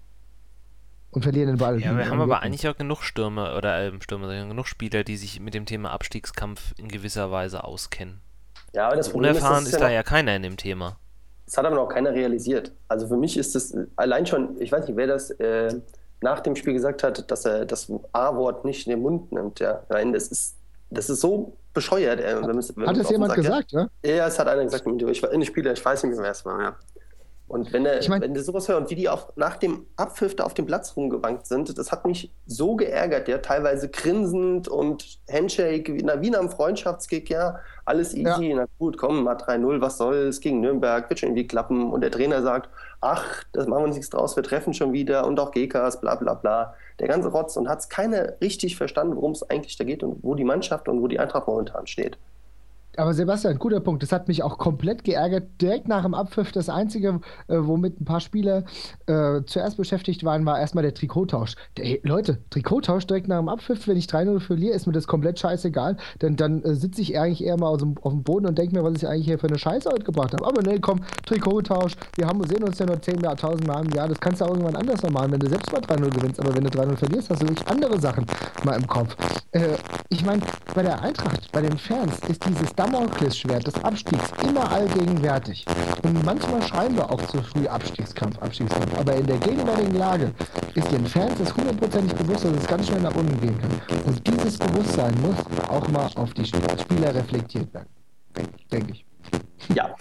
Und verlieren den Ball. Ja, wir haben aber eigentlich auch genug Stürmer, oder äh, Stürmer, genug Spieler, die sich mit dem Thema Abstiegskampf in gewisser Weise auskennen. Ja, aber das Problem Unerfahren ist, ist, ist ja da ja keiner in dem Thema. Das hat aber noch keiner realisiert. Also für mich ist das allein schon, ich weiß nicht, wer das äh, nach dem Spiel gesagt hat, dass er das A-Wort nicht in den Mund nimmt. Ja. Nein, das ist, das ist so bescheuert. Äh, wenn wenn hat es jemand sagt, gesagt, ja? Ja, es hat einer gesagt, ich war in den Spieler, ich weiß nicht mehr, wer es war, ja. Und wenn, er, ich mein, wenn du sowas hörst und wie die auf, nach dem Abpfiff da auf dem Platz rumgewankt sind, das hat mich so geärgert, ja, teilweise grinsend und Handshake, wie, na, wie nach einem Freundschaftskick, ja, alles easy, ja. Na gut, komm, mal drei null, was soll's, gegen Nürnberg, wird schon irgendwie klappen. Und der Trainer sagt, ach, das machen wir uns nichts draus, wir treffen schon wieder und auch G Ks, bla bla bla. Der ganze Rotz und hat es keiner richtig verstanden, worum es eigentlich da geht und wo die Mannschaft und wo die Eintracht momentan steht. Aber Sebastian, guter Punkt. Das hat mich auch komplett geärgert. Direkt nach dem Abpfiff, das Einzige, äh, womit ein paar Spieler äh, zuerst beschäftigt waren, war erstmal der Trikottausch. Der, hey, Leute, Trikottausch direkt nach dem Abpfiff, wenn ich drei null verliere, ist mir das komplett scheißegal. Denn dann äh, sitze ich eigentlich eher mal auf dem, auf dem Boden und denke mir, was ich eigentlich hier für eine Scheiße heute gebracht habe. Aber nee, komm, Trikottausch. Wir haben, sehen uns ja nur zehn, tausend Mal im Jahr. Das kannst du auch irgendwann anders noch machen, wenn du selbst mal drei null gewinnst. Aber wenn du drei null verlierst, hast du wirklich andere Sachen mal im Kopf. Äh, ich meine, bei der Eintracht, bei den Fans, ist dieses Damoklesschwert des Abstiegs immer allgegenwärtig. Und manchmal schreien wir auch zu früh Abstiegskampf, Abstiegskampf. Aber in der gegenwärtigen Lage ist den Fans das hundertprozentig bewusst, dass es ganz schnell nach unten gehen kann. Und dieses Bewusstsein muss auch mal auf die Spieler reflektiert werden. Denke ich. Ja.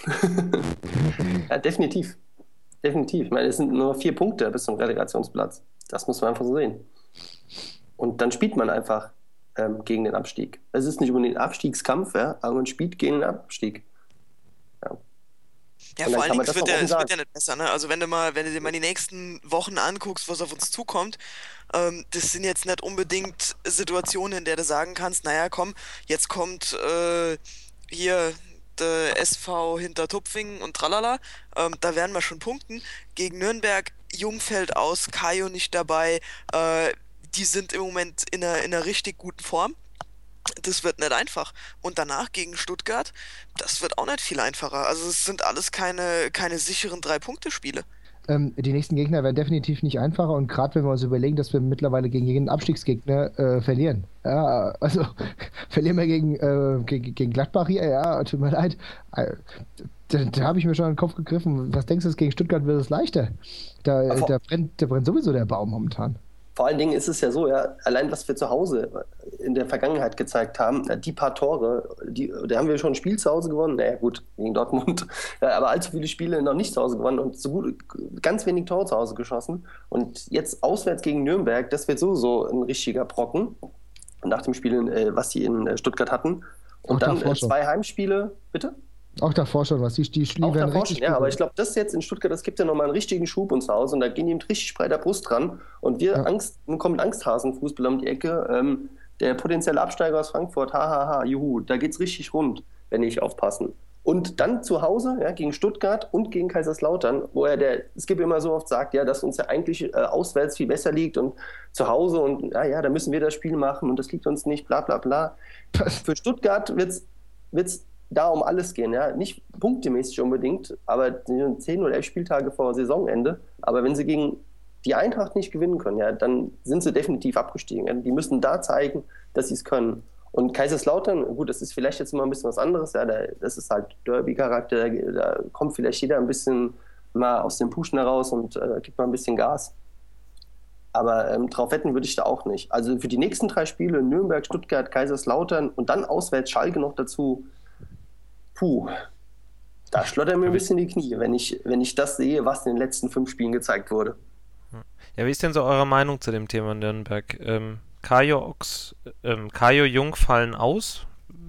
Ja, definitiv. Definitiv. Ich meine, es sind nur vier Punkte bis zum Relegationsplatz. Das muss man einfach so sehen. Und dann spielt man einfach ähm, gegen den Abstieg. Es ist nicht unbedingt ein Abstiegskampf, ja, aber man spielt gegen den Abstieg. Ja, ja vor allen Dingen, es wird ja, es wird ja nicht besser, ne? Also wenn du mal, wenn du dir mal die nächsten Wochen anguckst, was auf uns zukommt, ähm, das sind jetzt nicht unbedingt Situationen, in der du sagen kannst, naja, komm, jetzt kommt äh, hier äh, S V Hintertupfingen und tralala. Ähm, da werden wir schon punkten. Gegen Nürnberg, Jung fällt aus, Kajo nicht dabei. Äh, die sind im Moment in einer, in einer richtig guten Form. Das wird nicht einfach. Und danach gegen Stuttgart, das wird auch nicht viel einfacher. Also es sind alles keine, keine sicheren Drei-Punkte-Spiele. Ähm, die nächsten Gegner werden definitiv nicht einfacher und gerade wenn wir uns überlegen, dass wir mittlerweile gegen jeden Abstiegsgegner äh, verlieren. Ja, also verlieren wir gegen, äh, gegen, gegen Gladbach hier, ja, tut mir leid. Äh, da da habe ich mir schon an den Kopf gegriffen. Was denkst du, gegen Stuttgart wird es leichter? Da, Aber- da, brennt, da brennt sowieso der Baum momentan. Vor allen Dingen ist es ja so, ja, allein was wir zu Hause in der Vergangenheit gezeigt haben, die paar Tore, die, da haben wir schon ein Spiel zu Hause gewonnen, naja gut, gegen Dortmund, ja, aber allzu viele Spiele noch nicht zu Hause gewonnen und so gut, ganz wenig Tore zu Hause geschossen. Und jetzt auswärts gegen Nürnberg, das wird sowieso ein richtiger Brocken, nach dem Spiel, äh, was sie in äh, Stuttgart hatten. Und Auch dann davor äh, schon. zwei Heimspiele, bitte? Auch davor schon was. Die, die Schlie Auch werden davor richtig schon, ja, gut. aber ich glaube, das jetzt in Stuttgart, das gibt ja nochmal einen richtigen Schub uns zu Hause und da gehen die mit richtig breiter Brust dran und wir Ja. Angst, kommen mit Angsthasenfußball um die Ecke. Ähm, der potenzielle Absteiger aus Frankfurt, hahaha, juhu, da geht's richtig rund, wenn nicht aufpassen. Und dann zu Hause, ja, gegen Stuttgart und gegen Kaiserslautern, wo er der Skip immer so oft sagt, ja, dass uns ja eigentlich äh, auswärts viel besser liegt und zu Hause und ja, ja, da müssen wir das Spiel machen und das liegt uns nicht, bla bla bla. Für Stuttgart wird's wird's da um alles gehen, ja, nicht punktemäßig unbedingt, aber zehn oder elf Spieltage vor Saisonende. Aber wenn sie gegen die Eintracht nicht gewinnen können, ja, dann sind sie definitiv abgestiegen. Ja. Die müssen da zeigen, dass sie es können. Und Kaiserslautern, gut, das ist vielleicht jetzt mal ein bisschen was anderes, ja, da, das ist halt Derby-Charakter, da, da kommt vielleicht jeder ein bisschen mal aus dem Pushen heraus und äh, gibt mal ein bisschen Gas. Aber ähm, drauf wetten würde ich da auch nicht. Also für die nächsten drei Spiele, Nürnberg, Stuttgart, Kaiserslautern und dann auswärts Schalke noch dazu, puh, da schlottern mir ein bisschen die Knie, wenn ich, wenn ich das sehe, was in den letzten fünf Spielen gezeigt wurde. Ja, wie ist denn so eure Meinung zu dem Thema Nürnberg? Ähm, Kajo, Ochs, ähm, Kajo, Jung fallen aus.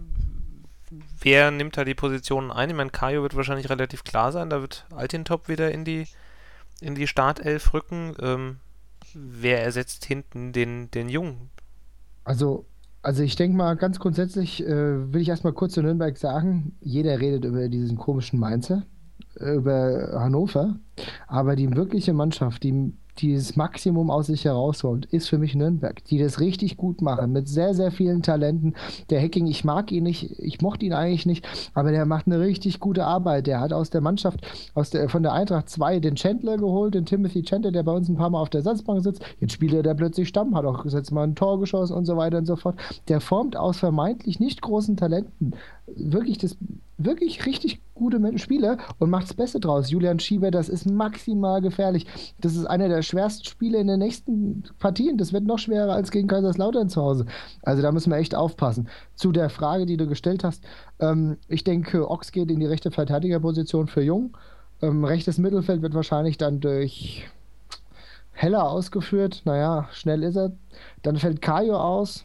Wer nimmt da die Positionen ein? Ich meine, Kajo wird wahrscheinlich relativ klar sein. Da wird Altintop wieder in die, in die Startelf rücken. Ähm, wer ersetzt hinten den, den Jung? Also, also ich denke mal, ganz grundsätzlich äh, will ich erstmal kurz zu Nürnberg sagen, jeder redet über diesen komischen Mainzer, äh, über Hannover, aber die wirkliche Mannschaft, die, die das Maximum aus sich herausholt, ist für mich Nürnberg, die das richtig gut machen, mit sehr, sehr vielen Talenten. Der Hecking, ich mag ihn nicht, ich mochte ihn eigentlich nicht, aber der macht eine richtig gute Arbeit. Der hat aus der Mannschaft, aus der, von der Eintracht zwei den Chandler geholt, den Timothy Chandler, der bei uns ein paar Mal auf der Ersatzbank sitzt. Jetzt spielt er da plötzlich Stamm, hat auch jetzt mal ein Tor geschossen und so weiter und so fort. Der formt aus vermeintlich nicht großen Talenten wirklich das wirklich richtig gute Spieler und macht das Beste draus. Julian Schieber, das ist maximal gefährlich. Das ist einer der schwersten Spiele in den nächsten Partien. Das wird noch schwerer als gegen Kaiserslautern zu Hause. Also da müssen wir echt aufpassen. Zu der Frage, die du gestellt hast, ähm, ich denke, Ochs geht in die rechte Verteidigerposition für Jung. Ähm, rechtes Mittelfeld wird wahrscheinlich dann durch Heller ausgeführt. Naja, schnell ist er. Dann fällt Kajo aus.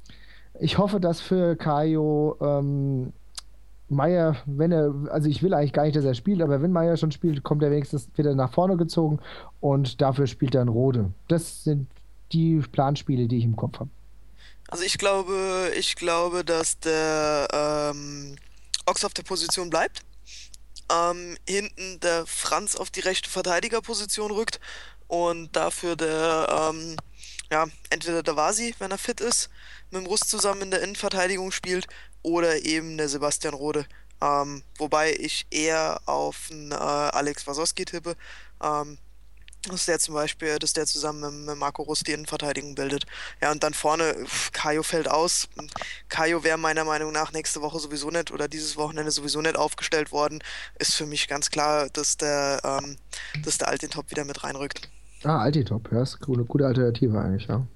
Ich hoffe, dass für Kajo ähm, Meier, wenn er, also ich will eigentlich gar nicht, dass er spielt, aber wenn Meier schon spielt, kommt er wenigstens wieder nach vorne gezogen und dafür spielt dann Rode. Das sind die Planspiele, die ich im Kopf habe. Also ich glaube, ich glaube, dass der ähm, Ochs auf der Position bleibt. Ähm, hinten der Franz auf die rechte Verteidigerposition rückt und dafür der, ähm, ja, entweder der Vasi, wenn er fit ist, mit dem Rust zusammen in der Innenverteidigung spielt oder eben der Sebastian Rode. Ähm, wobei ich eher auf einen, äh, Alex Wasowski tippe, ähm, dass der zum Beispiel, dass der zusammen mit, mit Marco Rust die Innenverteidigung bildet. Ja, und dann vorne, pff, Kajo fällt aus. Kajo wäre meiner Meinung nach nächste Woche sowieso nicht oder dieses Wochenende sowieso nicht aufgestellt worden. Ist für mich ganz klar, dass der, ähm, dass der Altintop wieder mit reinrückt. Ah, Altintop, ja, ist eine gute Alternative eigentlich, ja.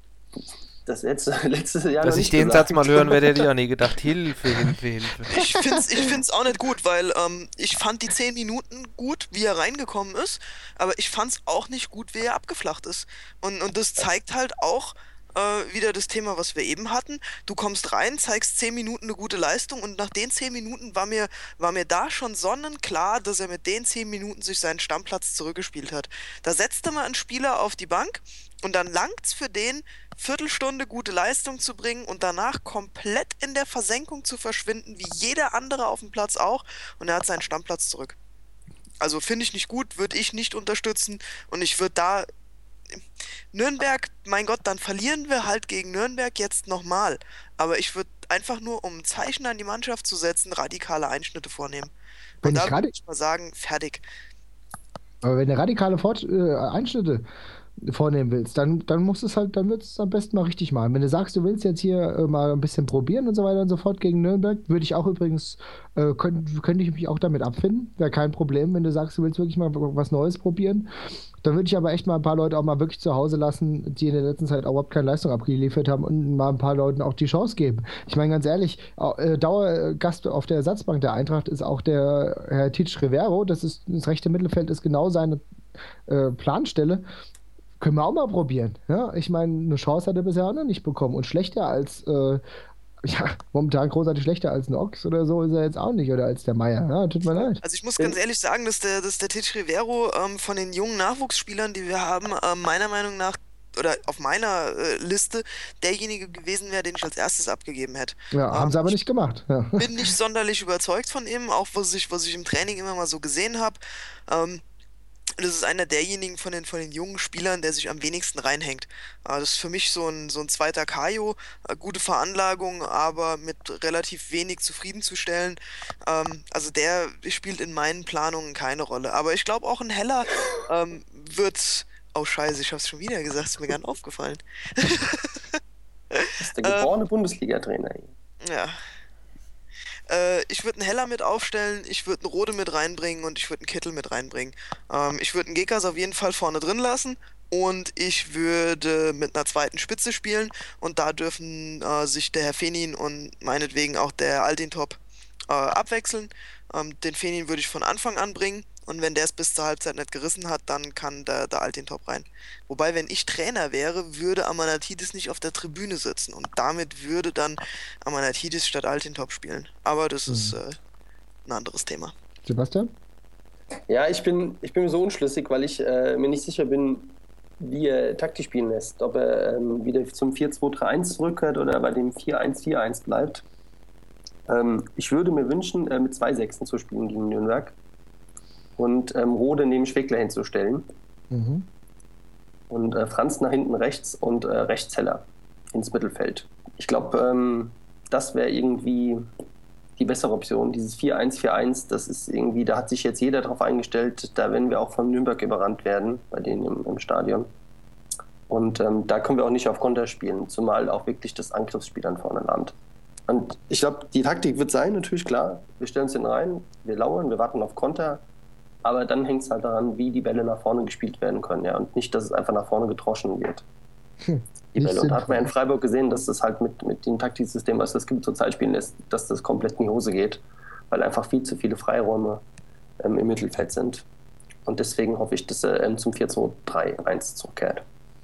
Das letzte, letztes Jahr Dass noch ich nicht den gesagt. Satz mal hören werde, hätte ich auch nie gedacht. Hilfe, Hilfe, Hilfe. Ich find's, ich find's auch nicht gut, weil ähm, ich fand die zehn Minuten gut, wie er reingekommen ist, aber ich fand's auch nicht gut, wie er abgeflacht ist. Und, und das zeigt halt auch äh, wieder das Thema, was wir eben hatten. Du kommst rein, zeigst zehn Minuten eine gute Leistung und nach den zehn Minuten war mir, war mir da schon sonnenklar, dass er mit den zehn Minuten sich seinen Stammplatz zurückgespielt hat. Da setzte man einen Spieler auf die Bank, Und dann langt's für den, Viertelstunde gute Leistung zu bringen und danach komplett in der Versenkung zu verschwinden, wie jeder andere auf dem Platz auch. Und er hat seinen Stammplatz zurück. Also finde ich nicht gut, würde ich nicht unterstützen. Und ich würde da Nürnberg, mein Gott, dann verlieren wir halt gegen Nürnberg jetzt nochmal. Aber ich würde einfach nur, um ein Zeichen an die Mannschaft zu setzen, radikale Einschnitte vornehmen. Wenn Und ich da würde radi ich mal sagen, fertig. aber wenn du radikale Fort äh, Einschnitte vornehmen willst, dann, dann musst es halt, dann wird es am besten mal richtig machen. Wenn du sagst, du willst jetzt hier äh, mal ein bisschen probieren und so weiter und so fort gegen Nürnberg, würde ich auch übrigens, äh, könnt, könnte ich mich auch damit abfinden, wäre kein Problem, wenn du sagst, du willst wirklich mal was Neues probieren. Dann würde ich aber echt mal ein paar Leute auch mal wirklich zu Hause lassen, die in der letzten Zeit auch überhaupt keine Leistung abgeliefert haben und mal ein paar Leuten auch die Chance geben. Ich meine ganz ehrlich, au- äh, Dauergast auf der Ersatzbank der Eintracht ist auch der Herr Titsch Rivero, das ist das rechte Mittelfeld ist genau seine äh, Planstelle. Können wir auch mal probieren. Ja? Ich meine, eine Chance hat er bisher auch noch nicht bekommen. Und schlechter als, äh, ja, momentan großartig schlechter als ein Ochs oder so ist er jetzt auch nicht. Oder als der Meier. Ja, tut mir leid. Also ich muss ganz ehrlich sagen, dass der, dass der Titch Rivero ähm, von den jungen Nachwuchsspielern, die wir haben, ähm, meiner Meinung nach, oder auf meiner äh, Liste, derjenige gewesen wäre, den ich als erstes abgegeben hätte. Ja, haben Ähm, sie aber ich nicht gemacht. Ja. bin nicht sonderlich überzeugt von ihm, auch was ich, was ich im Training immer mal so gesehen habe. Ähm, das ist einer derjenigen von den, von den jungen Spielern, der sich am wenigsten reinhängt. Äh, das ist für mich so ein, so ein zweiter Kajo, äh, gute Veranlagung, aber mit relativ wenig zufriedenzustellen. Ähm, also der spielt in meinen Planungen keine Rolle. Aber ich glaube auch ein Heller ähm, wird... Oh Scheiße, ich hab's schon wieder gesagt, ist mir gar nicht aufgefallen. Das ist der Ähm, geborene Bundesliga-Trainer hier. ja. Äh, ich würde einen Heller mit aufstellen, ich würde einen Rode mit reinbringen und ich würde einen Kittel mit reinbringen. Ähm, ich würde einen Gekas auf jeden Fall vorne drin lassen und ich würde mit einer zweiten Spitze spielen und da dürfen äh, sich der Herr Fenin und meinetwegen auch der Altintop äh, abwechseln. Ähm, den Fenin würde ich von Anfang an bringen und wenn der es bis zur Halbzeit nicht gerissen hat, dann kann der, der Altintop rein. Wobei, wenn ich Trainer wäre, würde Amanatidis nicht auf der Tribüne sitzen und damit würde dann Amanatidis statt Altintop spielen. Aber das ist Mhm. äh, ein anderes Thema. Sebastian? Ja, ich bin, ich bin mir so unschlüssig, weil ich äh, mir nicht sicher bin, wie er taktisch spielen lässt. Ob er ähm, wieder zum vier zwei drei eins zurückkehrt oder bei dem vier eins vier eins bleibt. Ähm, ich würde mir wünschen, äh, mit zwei Sechsen zu spielen gegen Nürnberg und ähm, Rode neben Schwegler hinzustellen Mhm. und äh, Franz nach hinten rechts und äh, Rechtsheller ins Mittelfeld. Ich glaube, ähm, das wäre irgendwie die bessere Option. Dieses vier eins vier eins, das ist irgendwie, da hat sich jetzt jeder drauf eingestellt, da werden wir auch von Nürnberg überrannt werden, bei denen im, im Stadion. Und ähm, da können wir auch nicht auf Konter spielen, zumal auch wirklich das Angriffsspiel dann vorne landet. Und ich glaube, die Taktik wird sein, natürlich klar, wir stellen uns den rein, wir lauern, wir warten auf Konter, aber dann hängt es halt daran, wie die Bälle nach vorne gespielt werden können, ja, und nicht, dass es einfach nach vorne gedroschen wird. Hm. Die Nicht Bälle. Und da hat man in sinnvoll. Freiburg gesehen, dass das halt mit, mit dem Taktiksystem, was das gibt, zur Zeit spielen lässt, dass das komplett in die Hose geht, weil einfach viel zu viele Freiräume ähm, im Mittelfeld sind. Und deswegen hoffe ich, dass er ähm, zum vier zwei drei eins zurückkehrt.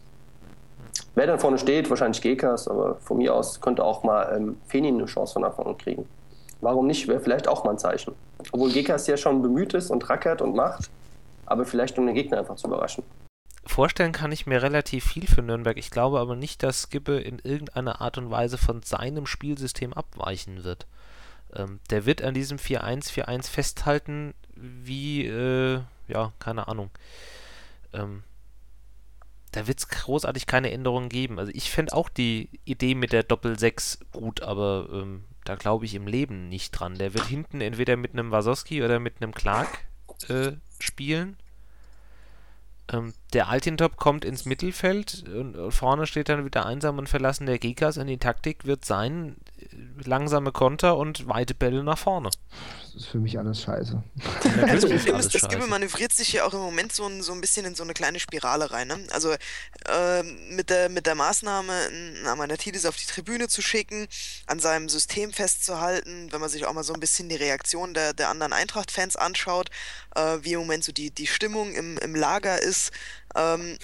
Wer dann vorne steht, wahrscheinlich Gekas, aber von mir aus könnte auch mal ähm, Fenin eine Chance von Anfang an kriegen. Warum nicht? Wäre vielleicht auch mal ein Zeichen. Obwohl Gekas ja schon bemüht ist und rackert und macht, aber vielleicht um den Gegner einfach zu überraschen. Vorstellen kann ich mir relativ viel für Nürnberg. Ich glaube aber nicht, dass Skibbe in irgendeiner Art und Weise von seinem Spielsystem abweichen wird. Ähm, der wird an diesem vier eins vier eins festhalten, wie, äh, ja, keine Ahnung. Ähm, da wird es großartig keine Änderungen geben. Also ich fände auch die Idee mit der Doppel sechs gut, aber ähm, da glaube ich im Leben nicht dran. Der wird hinten entweder mit einem Wasowski oder mit einem Clark äh, spielen. Ähm, der Altintop kommt ins Mittelfeld und äh, vorne steht dann wieder einsam und verlassen der Gekas und die Taktik wird sein, äh, langsame Konter und weite Bälle nach vorne. Das ist für mich alles scheiße. Also Natürlich ich ist finde, alles das Skibbe scheiße. manövriert sich ja auch im Moment so ein, so ein bisschen in so eine kleine Spirale rein. Ne? Also ähm, mit der, mit der Maßnahme, einen Amanatidis auf die Tribüne zu schicken, an seinem System festzuhalten, wenn man sich auch mal so ein bisschen die Reaktion der, der anderen Eintracht-Fans anschaut, äh, wie im Moment so die, die Stimmung im, im Lager ist, ähm,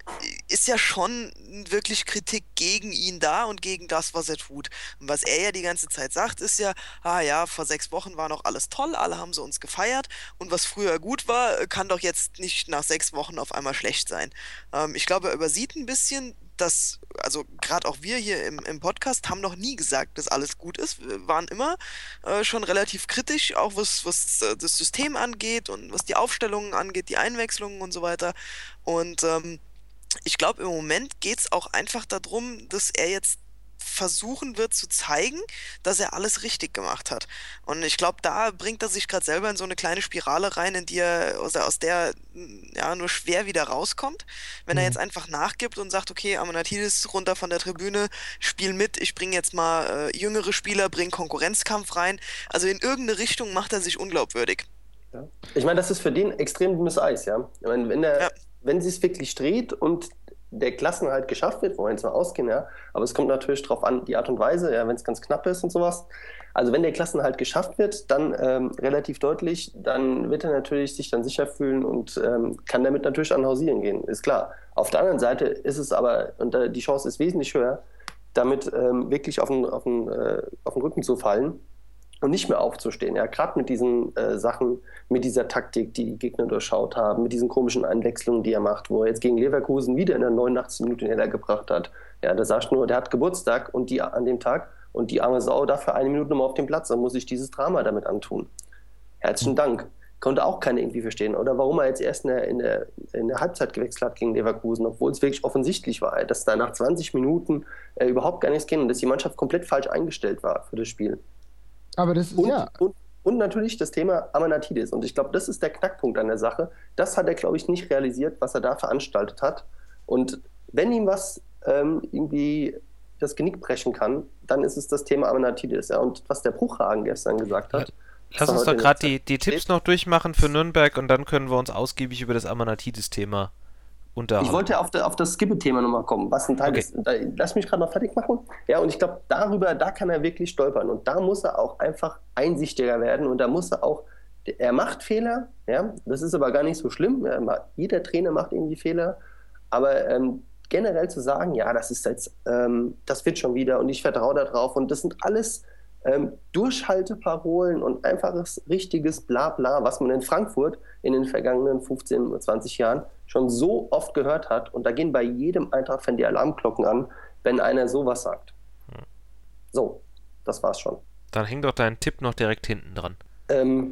ist ja schon wirklich Kritik gegen ihn da und gegen das, was er tut. Und was er ja die ganze Zeit sagt, ist ja, ah ja, vor sechs Wochen war noch alles toll, alle haben sie uns gefeiert und was früher gut war, kann doch jetzt nicht nach sechs Wochen auf einmal schlecht sein. Ähm, ich glaube, er übersieht ein bisschen, dass, also gerade auch wir hier im, im Podcast haben noch nie gesagt, dass alles gut ist. Wir waren immer äh, schon relativ kritisch, auch was, was äh, das System angeht und was die Aufstellungen angeht, die Einwechslungen und so weiter. Und ähm, ich glaube, im Moment geht es auch einfach darum, dass er jetzt versuchen wird zu zeigen, dass er alles richtig gemacht hat. Und ich glaube, da bringt er sich gerade selber in so eine kleine Spirale rein, in die er, aus der, aus der mm, ja, nur schwer wieder rauskommt. Wenn er Mhm. jetzt einfach nachgibt und sagt, okay, Amonatidis runter von der Tribüne, spiel mit, ich bringe jetzt mal äh, jüngere Spieler, bring Konkurrenzkampf rein. Also in irgendeine Richtung macht er sich unglaubwürdig. Ja. Ich meine, das ist für den extrem dünnes Eis, ja. Ich meine, wenn er, Ja. wenn sie es wirklich dreht und der Klassenerhalt geschafft wird, wo wir jetzt mal ausgehen, ja, aber es kommt natürlich darauf an, die Art und Weise, ja, wenn es ganz knapp ist und sowas. Also wenn der Klassenerhalt geschafft wird, dann ähm, relativ deutlich, dann wird er natürlich sich dann sicher fühlen und ähm, kann damit natürlich an Hausieren gehen, ist klar. Auf der anderen Seite ist es aber, und äh, die Chance ist wesentlich höher, damit ähm, wirklich auf den, auf, den, äh, auf den Rücken zu fallen und nicht mehr aufzustehen. Ja, gerade mit diesen äh, Sachen, mit dieser Taktik, die die Gegner durchschaut haben, mit diesen komischen Einwechslungen, die er macht, wo er jetzt gegen Leverkusen wieder in der neunundachtzigsten Minute den Heller gebracht hat. Ja, da sagst du nur, der hat Geburtstag und die an dem Tag und die arme Sau dafür eine Minute nochmal auf dem Platz, dann muss ich dieses Drama damit antun. Herzlichen Dank. Konnte auch keiner irgendwie verstehen. Oder warum er jetzt erst in der, in der, in der Halbzeit gewechselt hat gegen Leverkusen, obwohl es wirklich offensichtlich war, dass da nach zwanzig Minuten äh, überhaupt gar nichts ging und dass die Mannschaft komplett falsch eingestellt war für das Spiel. Aber das ist Und, ja. und, und natürlich das Thema Amonatidis. Und ich glaube, das ist der Knackpunkt an der Sache. Das hat er, glaube ich, nicht realisiert, was er da veranstaltet hat. Und wenn ihm was ähm, irgendwie das Genick brechen kann, dann ist es das Thema Amonatidis. Ja. Und was der Bruchhagen gestern gesagt hat. Lass uns doch gerade die, die Tipps noch durchmachen für Nürnberg und dann können wir uns ausgiebig über das Amonatidis-Thema unterhalten. Ich wollte auf, der, auf das Skippe-Thema nochmal kommen, was ein Teil Okay. ist. Da, lass mich gerade noch fertig machen. Ja, und ich glaube, darüber, da kann er wirklich stolpern. Und da muss er auch einfach einsichtiger werden. Und da muss er auch, er macht Fehler, ja, das ist aber gar nicht so schlimm. Er macht, jeder Trainer macht irgendwie Fehler. Aber ähm, generell zu sagen, ja, das ist jetzt, ähm, das wird schon wieder und ich vertraue da drauf. Und das sind alles ähm, Durchhalteparolen und einfaches, richtiges Blabla, was man in Frankfurt in den vergangenen fünfzehn, zwanzig Jahren schon so oft gehört hat. Und da gehen bei jedem Eintracht-Fan die Alarmglocken an, wenn einer sowas sagt. Hm. So, das war's schon. Dann häng doch deinen Tipp noch direkt hinten dran. Ähm,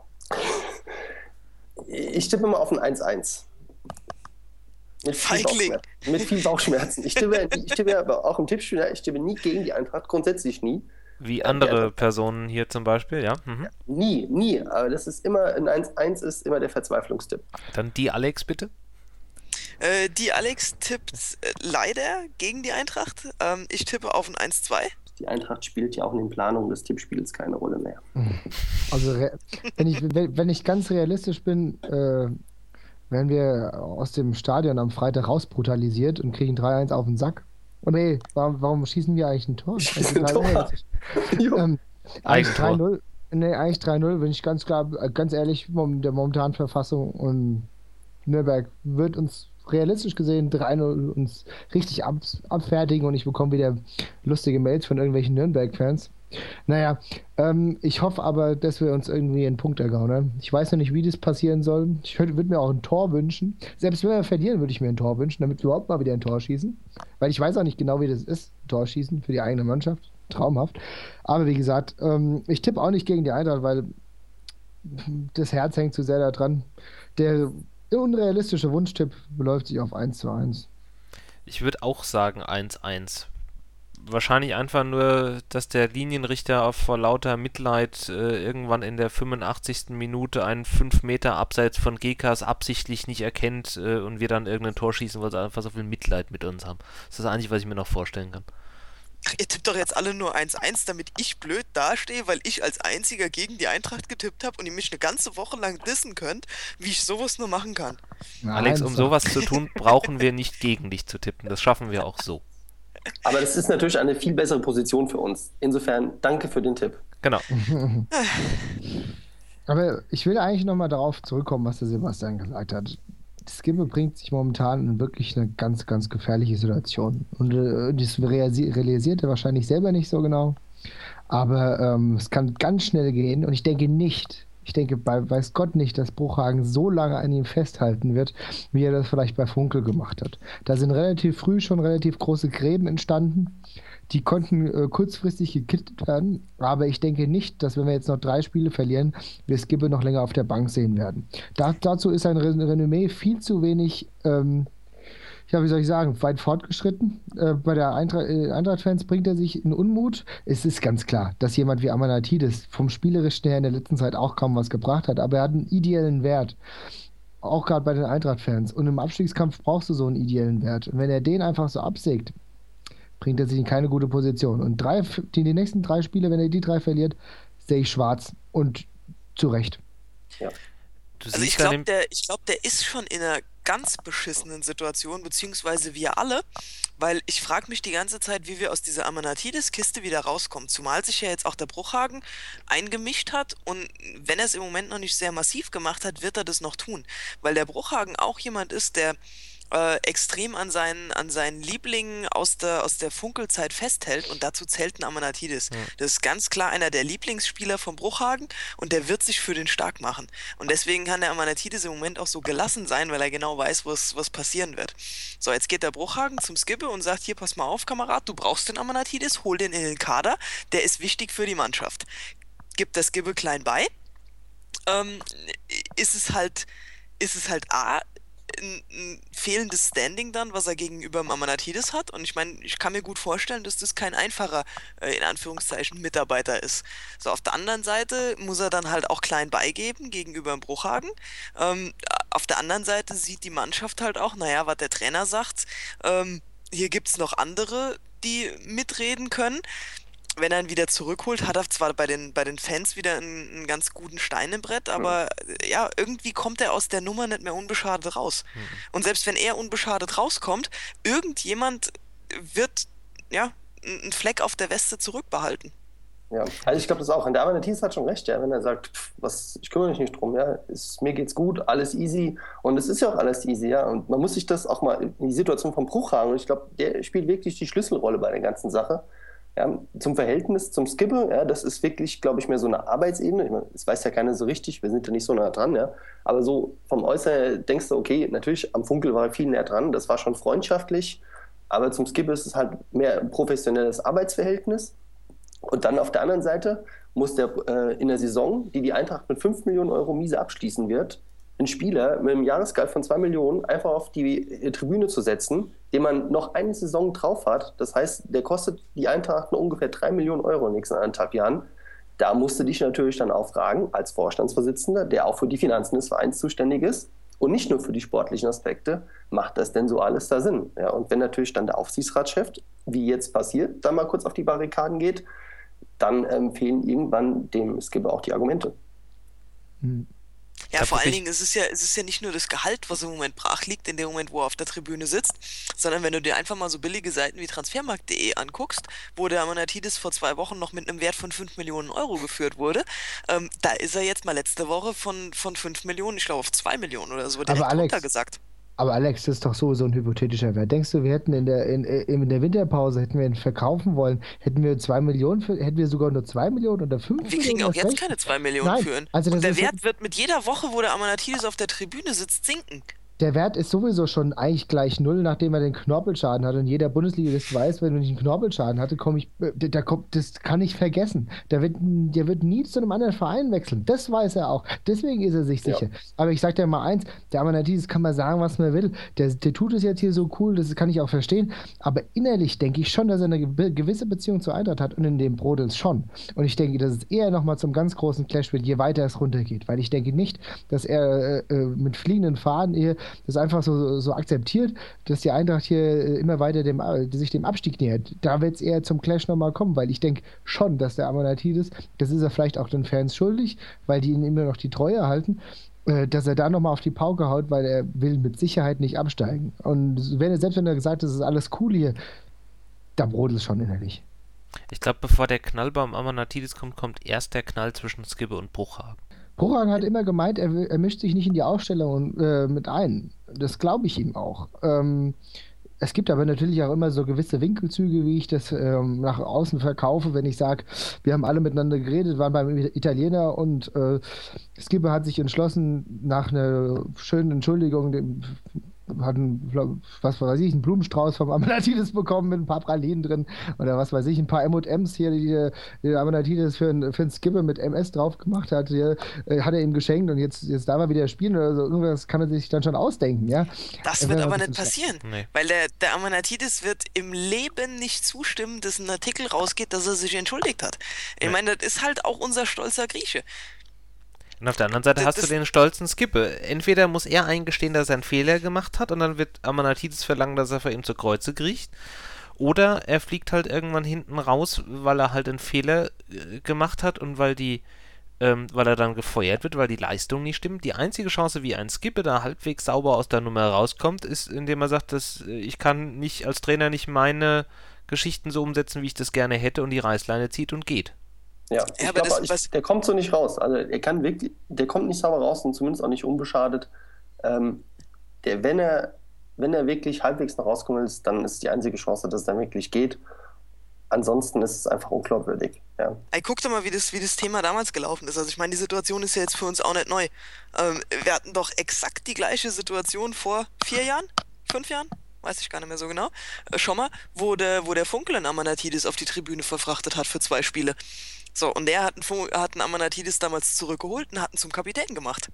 ich tippe mal auf ein eins eins. Mit viel, Feigling. Bauchschmerzen. Mit viel Bauchschmerzen. Ich tippe, ich tippe aber auch im Tippspiel, ich tippe nie gegen die Eintracht, grundsätzlich nie. Wie Ja, andere ja. Personen hier zum Beispiel, ja? Mhm. Nie, nie. Aber das ist immer, ein eins eins ist immer der Verzweiflungstipp. Dann die Alex bitte. Äh, die Alex tippt äh, leider gegen die Eintracht. Ähm, ich tippe auf ein eins zwei. Die Eintracht spielt ja auch in den Planungen des Tippspiels keine Rolle mehr. Also, re- wenn ich, wenn, wenn ich ganz realistisch bin, äh, werden wir aus dem Stadion am Freitag rausbrutalisiert und kriegen drei eins auf den Sack. Und nee, warum, warum schießen wir eigentlich ein Tor? Das ist Ein total Tor. unrealistisch. Jo. ähm, eigentlich Eigentor. drei null. Nee, eigentlich drei null, bin ich ganz klar, äh, ganz ehrlich, mom- der momentanen Verfassung und Nürnberg wird uns realistisch gesehen drei null uns richtig ab, abfertigen und ich bekomme wieder lustige Mails von irgendwelchen Nürnberg-Fans. Naja, ähm, ich hoffe aber, dass wir uns irgendwie einen Punkt ergaunern. Ich weiß noch nicht, wie das passieren soll. Ich würde mir auch ein Tor wünschen. Selbst wenn wir verlieren, würde ich mir ein Tor wünschen, damit wir überhaupt mal wieder ein Tor schießen. Weil ich weiß auch nicht genau, wie das ist, ein Tor schießen für die eigene Mannschaft. Traumhaft. Aber wie gesagt, ähm, ich tippe auch nicht gegen die Eintracht, weil das Herz hängt zu sehr da dran. Der unrealistische Wunschtipp beläuft sich auf eins zu eins. Ich würde auch sagen eins eins. Wahrscheinlich einfach nur, dass der Linienrichter auf vor lauter Mitleid äh, irgendwann in der fünfundachtzigsten Minute einen fünf Meter abseits von Gekas absichtlich nicht erkennt äh, und wir dann irgendein Tor schießen, weil sie einfach so viel Mitleid mit uns haben. Das ist das Einzige, was ich mir noch vorstellen kann. Ach, ihr tippt doch jetzt alle nur eins eins, damit ich blöd dastehe, weil ich als einziger gegen die Eintracht getippt habe und ihr mich eine ganze Woche lang dissen könnt, wie ich sowas nur machen kann. Alex, um sowas zu tun, brauchen wir nicht gegen dich zu tippen. Das schaffen wir auch so. Aber das ist natürlich eine viel bessere Position für uns. Insofern, danke für den Tipp. Genau. Aber ich will eigentlich nochmal darauf zurückkommen, was der Sebastian gesagt hat. Skibbe bringt sich momentan in wirklich eine ganz, ganz gefährliche Situation. Und äh, das realisi- realisiert er wahrscheinlich selber nicht so genau. Aber ähm, es kann ganz schnell gehen. Und ich denke nicht, ich denke bei weiß Gott nicht, dass Bruchhagen so lange an ihm festhalten wird, wie er das vielleicht bei Funkel gemacht hat. Da sind relativ früh schon relativ große Gräben entstanden. Die konnten äh, kurzfristig gekittet werden, aber ich denke nicht, dass wenn wir jetzt noch drei Spiele verlieren, wir Skibbe noch länger auf der Bank sehen werden. Da, dazu ist sein Ren- Renommee viel zu wenig, ähm, ja, wie soll ich sagen, weit fortgeschritten. Äh, bei der Eintra- äh, Eintracht-Fans bringt er sich in Unmut. Es ist ganz klar, dass jemand wie Amanatidis vom Spielerischen her in der letzten Zeit auch kaum was gebracht hat, aber er hat einen ideellen Wert. Auch gerade bei den Eintracht-Fans. Und im Abstiegskampf brauchst du so einen ideellen Wert. Und wenn er den einfach so absägt, bringt er sich in keine gute Position. Und drei, die, die nächsten drei Spiele, wenn er die drei verliert, sehe ich schwarz. Und zu Recht. Ja. Du Also ich siehst dann glaube, im, der, ich glaube, der ist schon in einer ganz beschissenen Situation, beziehungsweise wir alle, weil ich frage mich die ganze Zeit, wie wir aus dieser Amanatidis-Kiste wieder rauskommen. Zumal sich ja jetzt auch der Bruchhagen eingemischt hat und wenn er es im Moment noch nicht sehr massiv gemacht hat, wird er das noch tun. Weil der Bruchhagen auch jemand ist, der äh, extrem an seinen, an seinen Lieblingen aus der, aus der Funkelzeit festhält und dazu zählt ein Amanatidis. Ja. Das ist ganz klar einer der Lieblingsspieler vom Bruchhagen und der wird sich für den stark machen. Und deswegen kann der Amanatidis im Moment auch so gelassen sein, weil er genau weiß, was, was passieren wird. So, jetzt geht der Bruchhagen zum Skibbe und sagt, hier, pass mal auf, Kamerad, du brauchst den Amanatidis, hol den in den Kader, der ist wichtig für die Mannschaft. Gibt der Skibbe klein bei, ähm, ist es halt, ist es halt A, ein, ein fehlendes Standing dann, was er gegenüber dem Amanatidis hat. Und ich meine, ich kann mir gut vorstellen, dass das kein einfacher, äh, in Anführungszeichen, Mitarbeiter ist. So, auf der anderen Seite muss er dann halt auch klein beigeben gegenüber dem Bruchhagen. Ähm, auf der anderen Seite sieht die Mannschaft halt auch, naja, was der Trainer sagt, ähm, hier gibt es noch andere, die mitreden können. Wenn er ihn wieder zurückholt, hat er zwar bei den, bei den Fans wieder einen, einen ganz guten Stein im Brett, aber äh, ja, irgendwie kommt er aus der Nummer nicht mehr unbeschadet raus. Und selbst wenn er unbeschadet rauskommt, irgendjemand wird, ja, n- einen Fleck auf der Weste zurückbehalten. Ja, also ich glaube das auch. Und der Amanatidis hat schon recht, ja, wenn er sagt, pff, was, ich kümmere mich nicht drum, ja, es, mir geht's gut, alles easy. Und es ist ja auch alles easy, ja. Und man muss sich das auch mal in die Situation vom Bruchhagen, und ich glaube, der spielt wirklich die Schlüsselrolle bei der ganzen Sache. Ja, zum Verhältnis zum Skibbe, ja, das ist wirklich, glaube ich, mehr so eine Arbeitsebene. Ich meine, das weiß ja keiner so richtig, wir sind ja nicht so nah dran, ja. Aber so vom Äußeren her denkst du, okay, natürlich, am Funkel war er viel näher dran, das war schon freundschaftlich, aber zum Skibbe ist es halt mehr ein professionelles Arbeitsverhältnis. Und dann auf der anderen Seite muss der äh, in der Saison, die die Eintracht mit fünf Millionen Euro miese abschließen wird, einen Spieler mit einem Jahresgehalt von zwei Millionen einfach auf die äh, Tribüne zu setzen, den man noch eine Saison drauf hat. Das heißt, der kostet die Eintracht nur ungefähr drei Millionen Euro in den nächsten anderthalb Jahren. Da musst du dich natürlich dann auch fragen, als Vorstandsvorsitzender, der auch für die Finanzen des Vereins zuständig ist und nicht nur für die sportlichen Aspekte, macht das denn so alles da Sinn? Ja, und wenn natürlich dann der Aufsichtsratschef, wie jetzt passiert, dann mal kurz auf die Barrikaden geht, dann ähm, fehlen irgendwann dem Skipper auch die Argumente. Hm. Ja, Ja, vor allen wirklich. Dingen, es ist ja, es ist ja nicht nur das Gehalt, was im Moment brach liegt, in dem Moment, wo er auf der Tribüne sitzt, sondern wenn du dir einfach mal so billige Seiten wie transfermarkt punkt de anguckst, wo der Amanatidis vor zwei Wochen noch mit einem Wert von fünf Millionen Euro geführt wurde, ähm, da ist er jetzt mal letzte Woche von, von fünf Millionen, ich glaube auf zwei Millionen oder so, direkt Aber Alex, runtergesagt. aber Alex, das ist doch sowieso ein hypothetischer Wert. Denkst du, wir hätten in der, in, in der Winterpause, hätten wir ihn verkaufen wollen, hätten wir zwei Millionen für, hätten wir sogar nur zwei Millionen oder fünf Wir Millionen kriegen auch erst jetzt recht? keine zwei Millionen Nein, für ihn. also das Und der ist ja- Wert wird mit jeder Woche, wo der Amanatidis auf der Tribüne sitzt, sinken. Der Wert ist sowieso schon eigentlich gleich null, nachdem er den Knorpelschaden hat. Und jeder Bundesligist weiß, wenn ich einen Knorpelschaden hatte, komme ich, äh, da kommt, das kann ich vergessen. Der wird, der wird nie zu einem anderen Verein wechseln. Das weiß er auch. Deswegen ist er sich Ja. sicher. Aber ich sag dir mal eins, der Amanatidis kann mal sagen, was man will. Der, der tut es jetzt hier so cool, das kann ich auch verstehen. Aber innerlich denke ich schon, dass er eine ge- gewisse Beziehung zur Eintracht hat und in dem brodelt schon. Und ich denke, dass es eher nochmal zum ganz großen Clash wird, je weiter es runtergeht. Weil ich denke nicht, dass er äh, äh, mit fliegenden Fahnen hier das einfach so, so akzeptiert, dass die Eintracht hier äh, immer weiter dem, äh, sich dem Abstieg nähert. Da wird es eher zum Clash nochmal kommen, weil ich denke schon, dass der Amanatidis, das ist er vielleicht auch den Fans schuldig, weil die ihm immer noch die Treue halten, äh, dass er da nochmal auf die Pauke haut, weil er will mit Sicherheit nicht absteigen. Und wenn er, selbst wenn er gesagt hat, das ist alles cool hier, da brodelt es schon innerlich. Ich glaube, bevor der Knall beim Amanatidis kommt, kommt erst der Knall zwischen Skibbe und Bruchhagen. Bruchhagen hat immer gemeint, er, will- er mischt sich nicht in die Aufstellung äh, mit ein. Das glaube ich ihm auch. Ähm, es gibt aber natürlich auch immer so gewisse Winkelzüge, wie ich das ähm, nach außen verkaufe, wenn ich sage, wir haben alle miteinander geredet, waren beim Italiener und äh, Skipper hat sich entschlossen, nach einer schönen Entschuldigung, dem, hat einen, glaub- was weiß ich, einen Blumenstrauß vom Amanatidis bekommen mit ein paar Pralinen drin oder was weiß ich, ein paar M und M's hier, die die Amanatidis für einen, für einen Skipper mit M S drauf gemacht hat, hier, äh, hat er ihm geschenkt und jetzt, jetzt darf er wieder spielen oder so. Irgendwas kann er sich dann schon ausdenken, ja. Das Er wird wäre aber ein nicht bisschen passieren, Nee. weil der, der Amanatidis wird im Leben nicht zustimmen, dass ein Artikel rausgeht, dass er sich entschuldigt hat. Ich Nee. meine, das ist halt auch unser stolzer Grieche. Und auf der anderen Seite Das- hast du das- den stolzen Skipper. Entweder muss er eingestehen, dass er einen Fehler gemacht hat und dann wird Amanatidis verlangen, dass er vor ihm zu Kreuze kriecht. Oder er fliegt halt irgendwann hinten raus, weil er halt einen Fehler äh, gemacht hat und weil die, ähm, weil er dann gefeuert wird, weil die Leistung nicht stimmt. Die einzige Chance, wie ein Skipper da halbwegs sauber aus der Nummer rauskommt, ist, indem er sagt, dass äh, ich kann nicht als Trainer nicht meine Geschichten so umsetzen, wie ich das gerne hätte und die Reißleine zieht und geht. Ja, ich aber glaube, das- was- ich, der kommt so nicht raus. Also er kann wirklich, der kommt nicht sauber raus und zumindest auch nicht unbeschadet. Ähm, der, wenn er, wenn er wirklich halbwegs noch rauskommen ist, dann ist die einzige Chance, dass es dann wirklich geht. Ansonsten ist es einfach unglaubwürdig. Ja. Ey, guck doch mal, wie das, wie das Thema damals gelaufen ist. Also ich meine, die Situation ist ja jetzt für uns auch nicht neu. Ähm, wir hatten doch exakt die gleiche Situation vor vier Jahren, fünf Jahren, weiß ich gar nicht mehr so genau, äh, schon mal, wo der, wo der Funkel einen Amanatidis auf die Tribüne verfrachtet hat für zwei Spiele. So, und der hat einen, Fun- hat einen Amanatidis damals zurückgeholt und hat ihn zum Kapitän gemacht.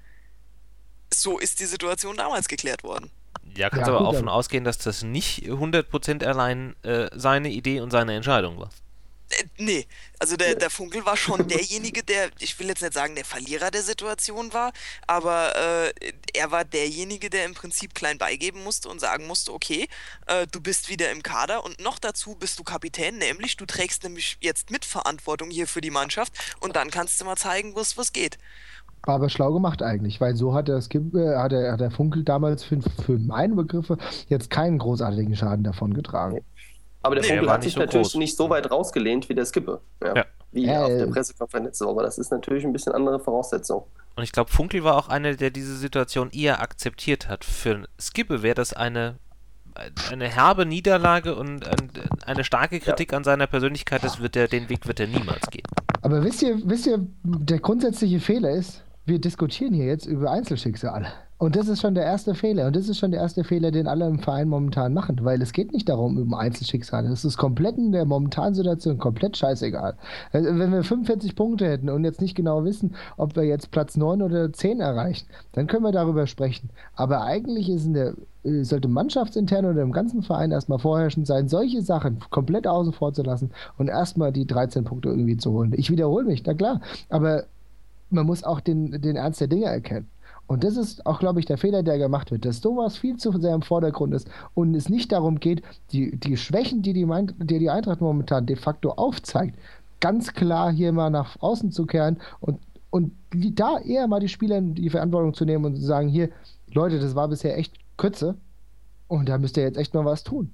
So ist die Situation damals geklärt worden. Ja, kannst Ja, aber gut, auch von aber- ausgehen, dass das nicht hundert Prozent allein äh, seine Idee und seine Entscheidung war. Äh, nee, also der, der Funkel war schon derjenige, der, ich will jetzt nicht sagen, der Verlierer der Situation war, aber äh, er war derjenige, der im Prinzip klein beigeben musste und sagen musste, okay, äh, du bist wieder im Kader und noch dazu bist du Kapitän, nämlich du trägst nämlich jetzt Mitverantwortung hier für die Mannschaft und dann kannst du mal zeigen, was was geht. War aber schlau gemacht eigentlich, weil so hat der, Skip, äh, hat der, hat der Funkel damals für, für meine Begriffe jetzt keinen großartigen Schaden davon getragen. Aber der Nee, Funkel er war hat nicht sich so natürlich groß. nicht so weit rausgelehnt wie der Skipper. Ja. Ja. Wie Ja, auf äh, der Pressekonferenz. Aber das ist natürlich ein bisschen andere Voraussetzung. Und ich glaube, Funkel war auch einer, der diese Situation eher akzeptiert hat. Für Skipper wäre das eine, eine herbe Niederlage und ein, eine starke Kritik an seiner Persönlichkeit. Das wird er, den Weg wird er niemals gehen. Aber wisst ihr, wisst ihr, der grundsätzliche Fehler ist, wir diskutieren hier jetzt über Einzelschicksale. Und das ist schon der erste Fehler. Und das ist schon der erste Fehler, den alle im Verein momentan machen. Weil es geht nicht darum, um Einzelschicksale. Das ist komplett in der momentanen Situation komplett scheißegal. Also, wenn wir fünfundvierzig Punkte hätten und jetzt nicht genau wissen, ob wir jetzt Platz neun oder zehn erreichen, dann können wir darüber sprechen. Aber eigentlich ist in der, äh, sollte mannschaftsintern oder im ganzen Verein erstmal vorherrschend sein, solche Sachen komplett außen vor zu lassen und erstmal die dreizehn Punkte irgendwie zu holen. Ich wiederhole mich, na klar. Aber man muss auch den, den Ernst der Dinge erkennen. Und das ist auch, glaube ich, der Fehler, der gemacht wird, dass sowas viel zu sehr im Vordergrund ist und es nicht darum geht, die, die Schwächen, die die, Mein- die die Eintracht momentan de facto aufzeigt, ganz klar hier mal nach außen zu kehren und, und die- da eher mal die Spieler in die Verantwortung zu nehmen und zu sagen, hier, Leute, das war bisher echt Kürze und da müsst ihr jetzt echt mal was tun.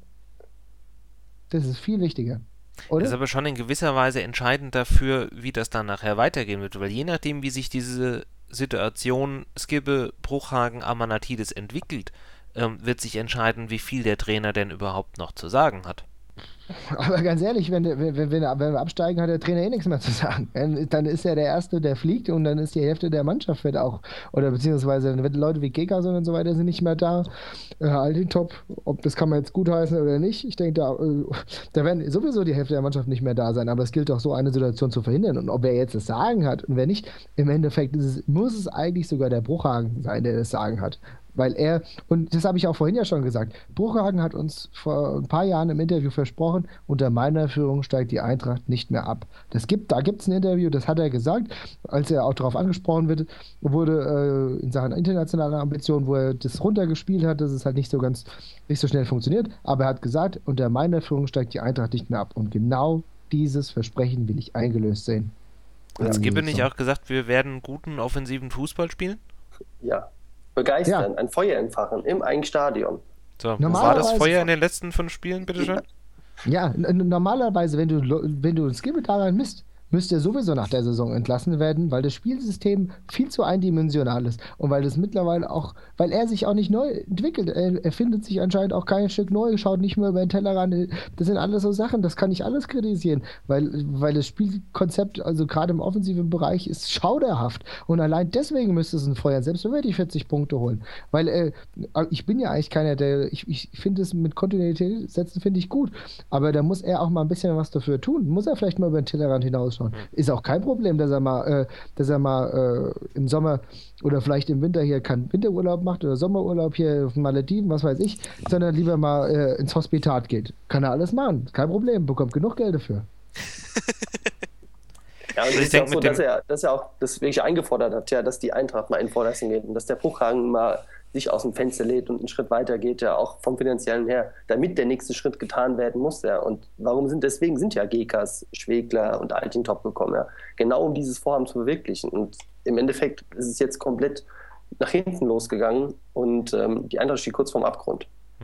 Das ist viel wichtiger. Oder? Das ist aber schon in gewisser Weise entscheidend dafür, wie das dann nachher weitergehen wird, weil je nachdem, wie sich diese Situation Skibbe, Bruchhagen, Amanatidis entwickelt, ähm, wird sich entscheiden, wie viel der Trainer denn überhaupt noch zu sagen hat. Aber ganz ehrlich, wenn, wenn, wenn, wenn wir absteigen, hat der Trainer eh nichts mehr zu sagen. Dann ist er der Erste, der fliegt und dann ist die Hälfte der Mannschaft wird auch, oder beziehungsweise dann wird Leute wie Gekerson und so weiter sind nicht mehr da. Äh, Altintop, ob das kann man jetzt gutheißen oder nicht. Ich denke, da, äh, da werden sowieso die Hälfte der Mannschaft nicht mehr da sein, aber es gilt auch so eine Situation zu verhindern. Und ob er jetzt das Sagen hat und wer nicht, im Endeffekt ist es, muss es eigentlich sogar der Bruchhagen sein, der das Sagen hat. Weil er, und das habe ich auch vorhin ja schon gesagt, Bruchhagen hat uns vor ein paar Jahren im Interview versprochen, unter meiner Führung steigt die Eintracht nicht mehr ab. Das gibt, da gibt es ein Interview, das hat er gesagt, als er auch darauf angesprochen wird, wurde äh, in Sachen internationaler Ambitionen, wo er das runtergespielt hat, dass es halt nicht so ganz, nicht so schnell funktioniert, aber er hat gesagt, unter meiner Führung steigt die Eintracht nicht mehr ab. Und genau dieses Versprechen will ich eingelöst sehen. Hat Ja, Skibbe so. nicht auch gesagt, wir werden guten offensiven Fußball spielen? Ja. Begeistern, ein Feuer entfachen im eigenen Stadion. So, wo war Normalerweise das Feuer von- in den letzten fünf Spielen, bitteschön? Ja, n- n- normalerweise, wenn du, lo- wenn du ein Skibbe daran misst, müsste er sowieso nach der Saison entlassen werden, weil das Spielsystem viel zu eindimensional ist und weil das mittlerweile auch, weil er sich auch nicht neu entwickelt. Er, er findet sich anscheinend auch kein Stück neu, schaut nicht mehr über den Tellerrand. Das sind alles so Sachen, das kann ich alles kritisieren, weil, weil das Spielkonzept, also gerade im offensiven Bereich, ist schauderhaft und allein deswegen müsste es ihn feuern, selbst wenn wir die vierzig Punkte holen. Weil äh, ich bin ja eigentlich keiner, der, ich, ich finde es mit Kontinuität setzen, finde ich gut, aber da muss er auch mal ein bisschen was dafür tun. Muss er vielleicht mal über den Tellerrand hinausschauen. Ist auch kein Problem, dass er mal, äh, dass er mal äh, im Sommer oder vielleicht im Winter hier keinen Winterurlaub macht oder Sommerurlaub hier auf den Malediven, was weiß ich, sondern lieber mal äh, ins Hospitat geht. Kann er alles machen, kein Problem, bekommt genug Geld dafür. Ja, und es ist ja auch so, dass er, dass er auch das wirklich eingefordert hat, ja, dass die Eintracht mal in Vorleistung geht und dass der Bruchhagen mal sich aus dem Fenster lädt und einen Schritt weiter geht, ja auch vom Finanziellen her, damit der nächste Schritt getan werden muss. Ja. Und warum sind, deswegen sind ja Gekas, Schwegler und Altintop gekommen, ja. Genau um dieses Vorhaben zu verwirklichen. Und im Endeffekt ist es jetzt komplett nach hinten losgegangen und ähm, die Eintracht steht kurz vorm Abgrund.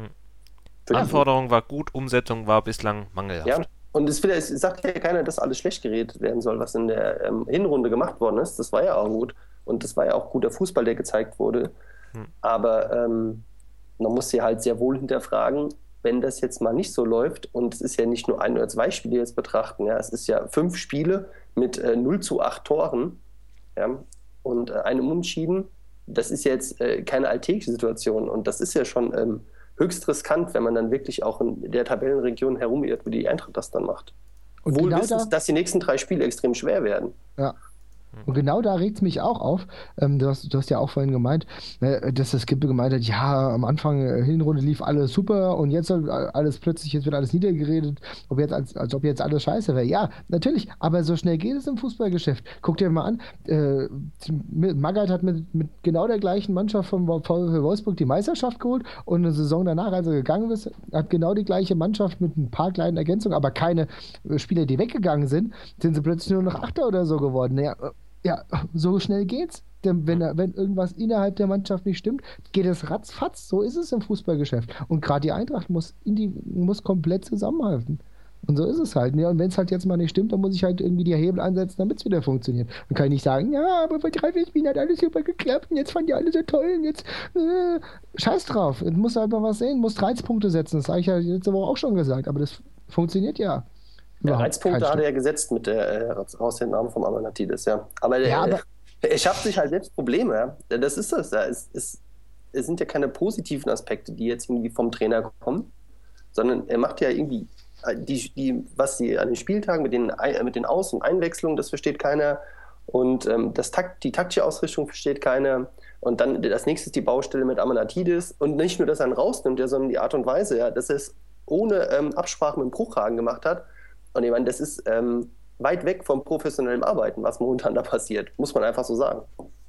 Hm. Anforderung war gut, Umsetzung war bislang mangelhaft. Ja. Und es, es sagt ja keiner, dass alles schlecht geredet werden soll, was in der ähm, Hinrunde gemacht worden ist. Das war ja auch gut. Und das war ja auch guter Fußball, der gezeigt wurde. Hm. Aber ähm, man muss sie halt sehr wohl hinterfragen, wenn das jetzt mal nicht so läuft. Und es ist ja nicht nur ein oder zwei Spiele, die wir jetzt betrachten. Ja. Es ist ja fünf Spiele mit äh, null zu acht Toren, ja, und äh, einem Unentschieden. Das ist jetzt äh, keine alltägliche Situation. Und das ist ja schon Ähm, höchst riskant, wenn man dann wirklich auch in der Tabellenregion herumirrt, wie die Eintracht das dann macht. Und wohl genau wissens, da, dass die nächsten drei Spiele extrem schwer werden. Ja. Und genau da regt es mich auch auf. Ähm, du, hast, du hast ja auch vorhin gemeint, äh, dass das Kippe gemeint hat, ja, am Anfang äh, Hinrunde lief alles super und jetzt soll alles plötzlich, jetzt wird alles niedergeredet, ob jetzt, als, als ob jetzt alles scheiße wäre. Ja, natürlich, aber so schnell geht es im Fußballgeschäft. Guck dir mal an, äh, Magath hat mit, mit genau der gleichen Mannschaft vom VfL Wolfsburg die Meisterschaft geholt und eine Saison danach, als er gegangen ist, hat genau die gleiche Mannschaft mit ein paar kleinen Ergänzungen, aber keine Spieler, die weggegangen sind, sind sie plötzlich nur noch Achter oder so geworden. Ja, Ja, so schnell geht's. Denn wenn, wenn irgendwas innerhalb der Mannschaft nicht stimmt, geht es ratzfatz. So ist es im Fußballgeschäft. Und gerade die Eintracht muss, in die, muss komplett zusammenhalten. Und so ist es halt. Ja, und wenn es halt jetzt mal nicht stimmt, dann muss ich halt irgendwie die Hebel ansetzen, damit es wieder funktioniert. Dann kann ich nicht sagen, ja, aber bei drei Spielen hat alles super geklappt und jetzt fanden die alle so toll und jetzt äh, scheiß drauf. Jetzt musst du halt mal was sehen, musst Reizpunkte setzen. Das habe ich ja letzte Woche auch schon gesagt, aber das funktioniert ja. Ja, Reizpunkte hat er ja gesetzt mit der äh, Rausnahme vom Amanatidis, ja. Aber, ja, aber er, er schafft sich halt selbst Probleme, ja. Das ist das. Ja. Es, es, es sind ja keine positiven Aspekte, die jetzt irgendwie vom Trainer kommen, sondern er macht ja irgendwie die, die, was die an den Spieltagen mit den, mit den Aus- und Einwechslungen, das versteht keiner. Und ähm, das Takt, die taktische Ausrichtung versteht keiner. Und dann das nächste ist die Baustelle mit Amanatidis. Und nicht nur, dass er ihn rausnimmt, ja, sondern die Art und Weise, ja, dass er es ohne ähm, Absprache mit dem Bruchhagen gemacht hat. Und ich meine, das ist ähm, weit weg vom professionellen Arbeiten, was momentan da passiert, muss man einfach so sagen.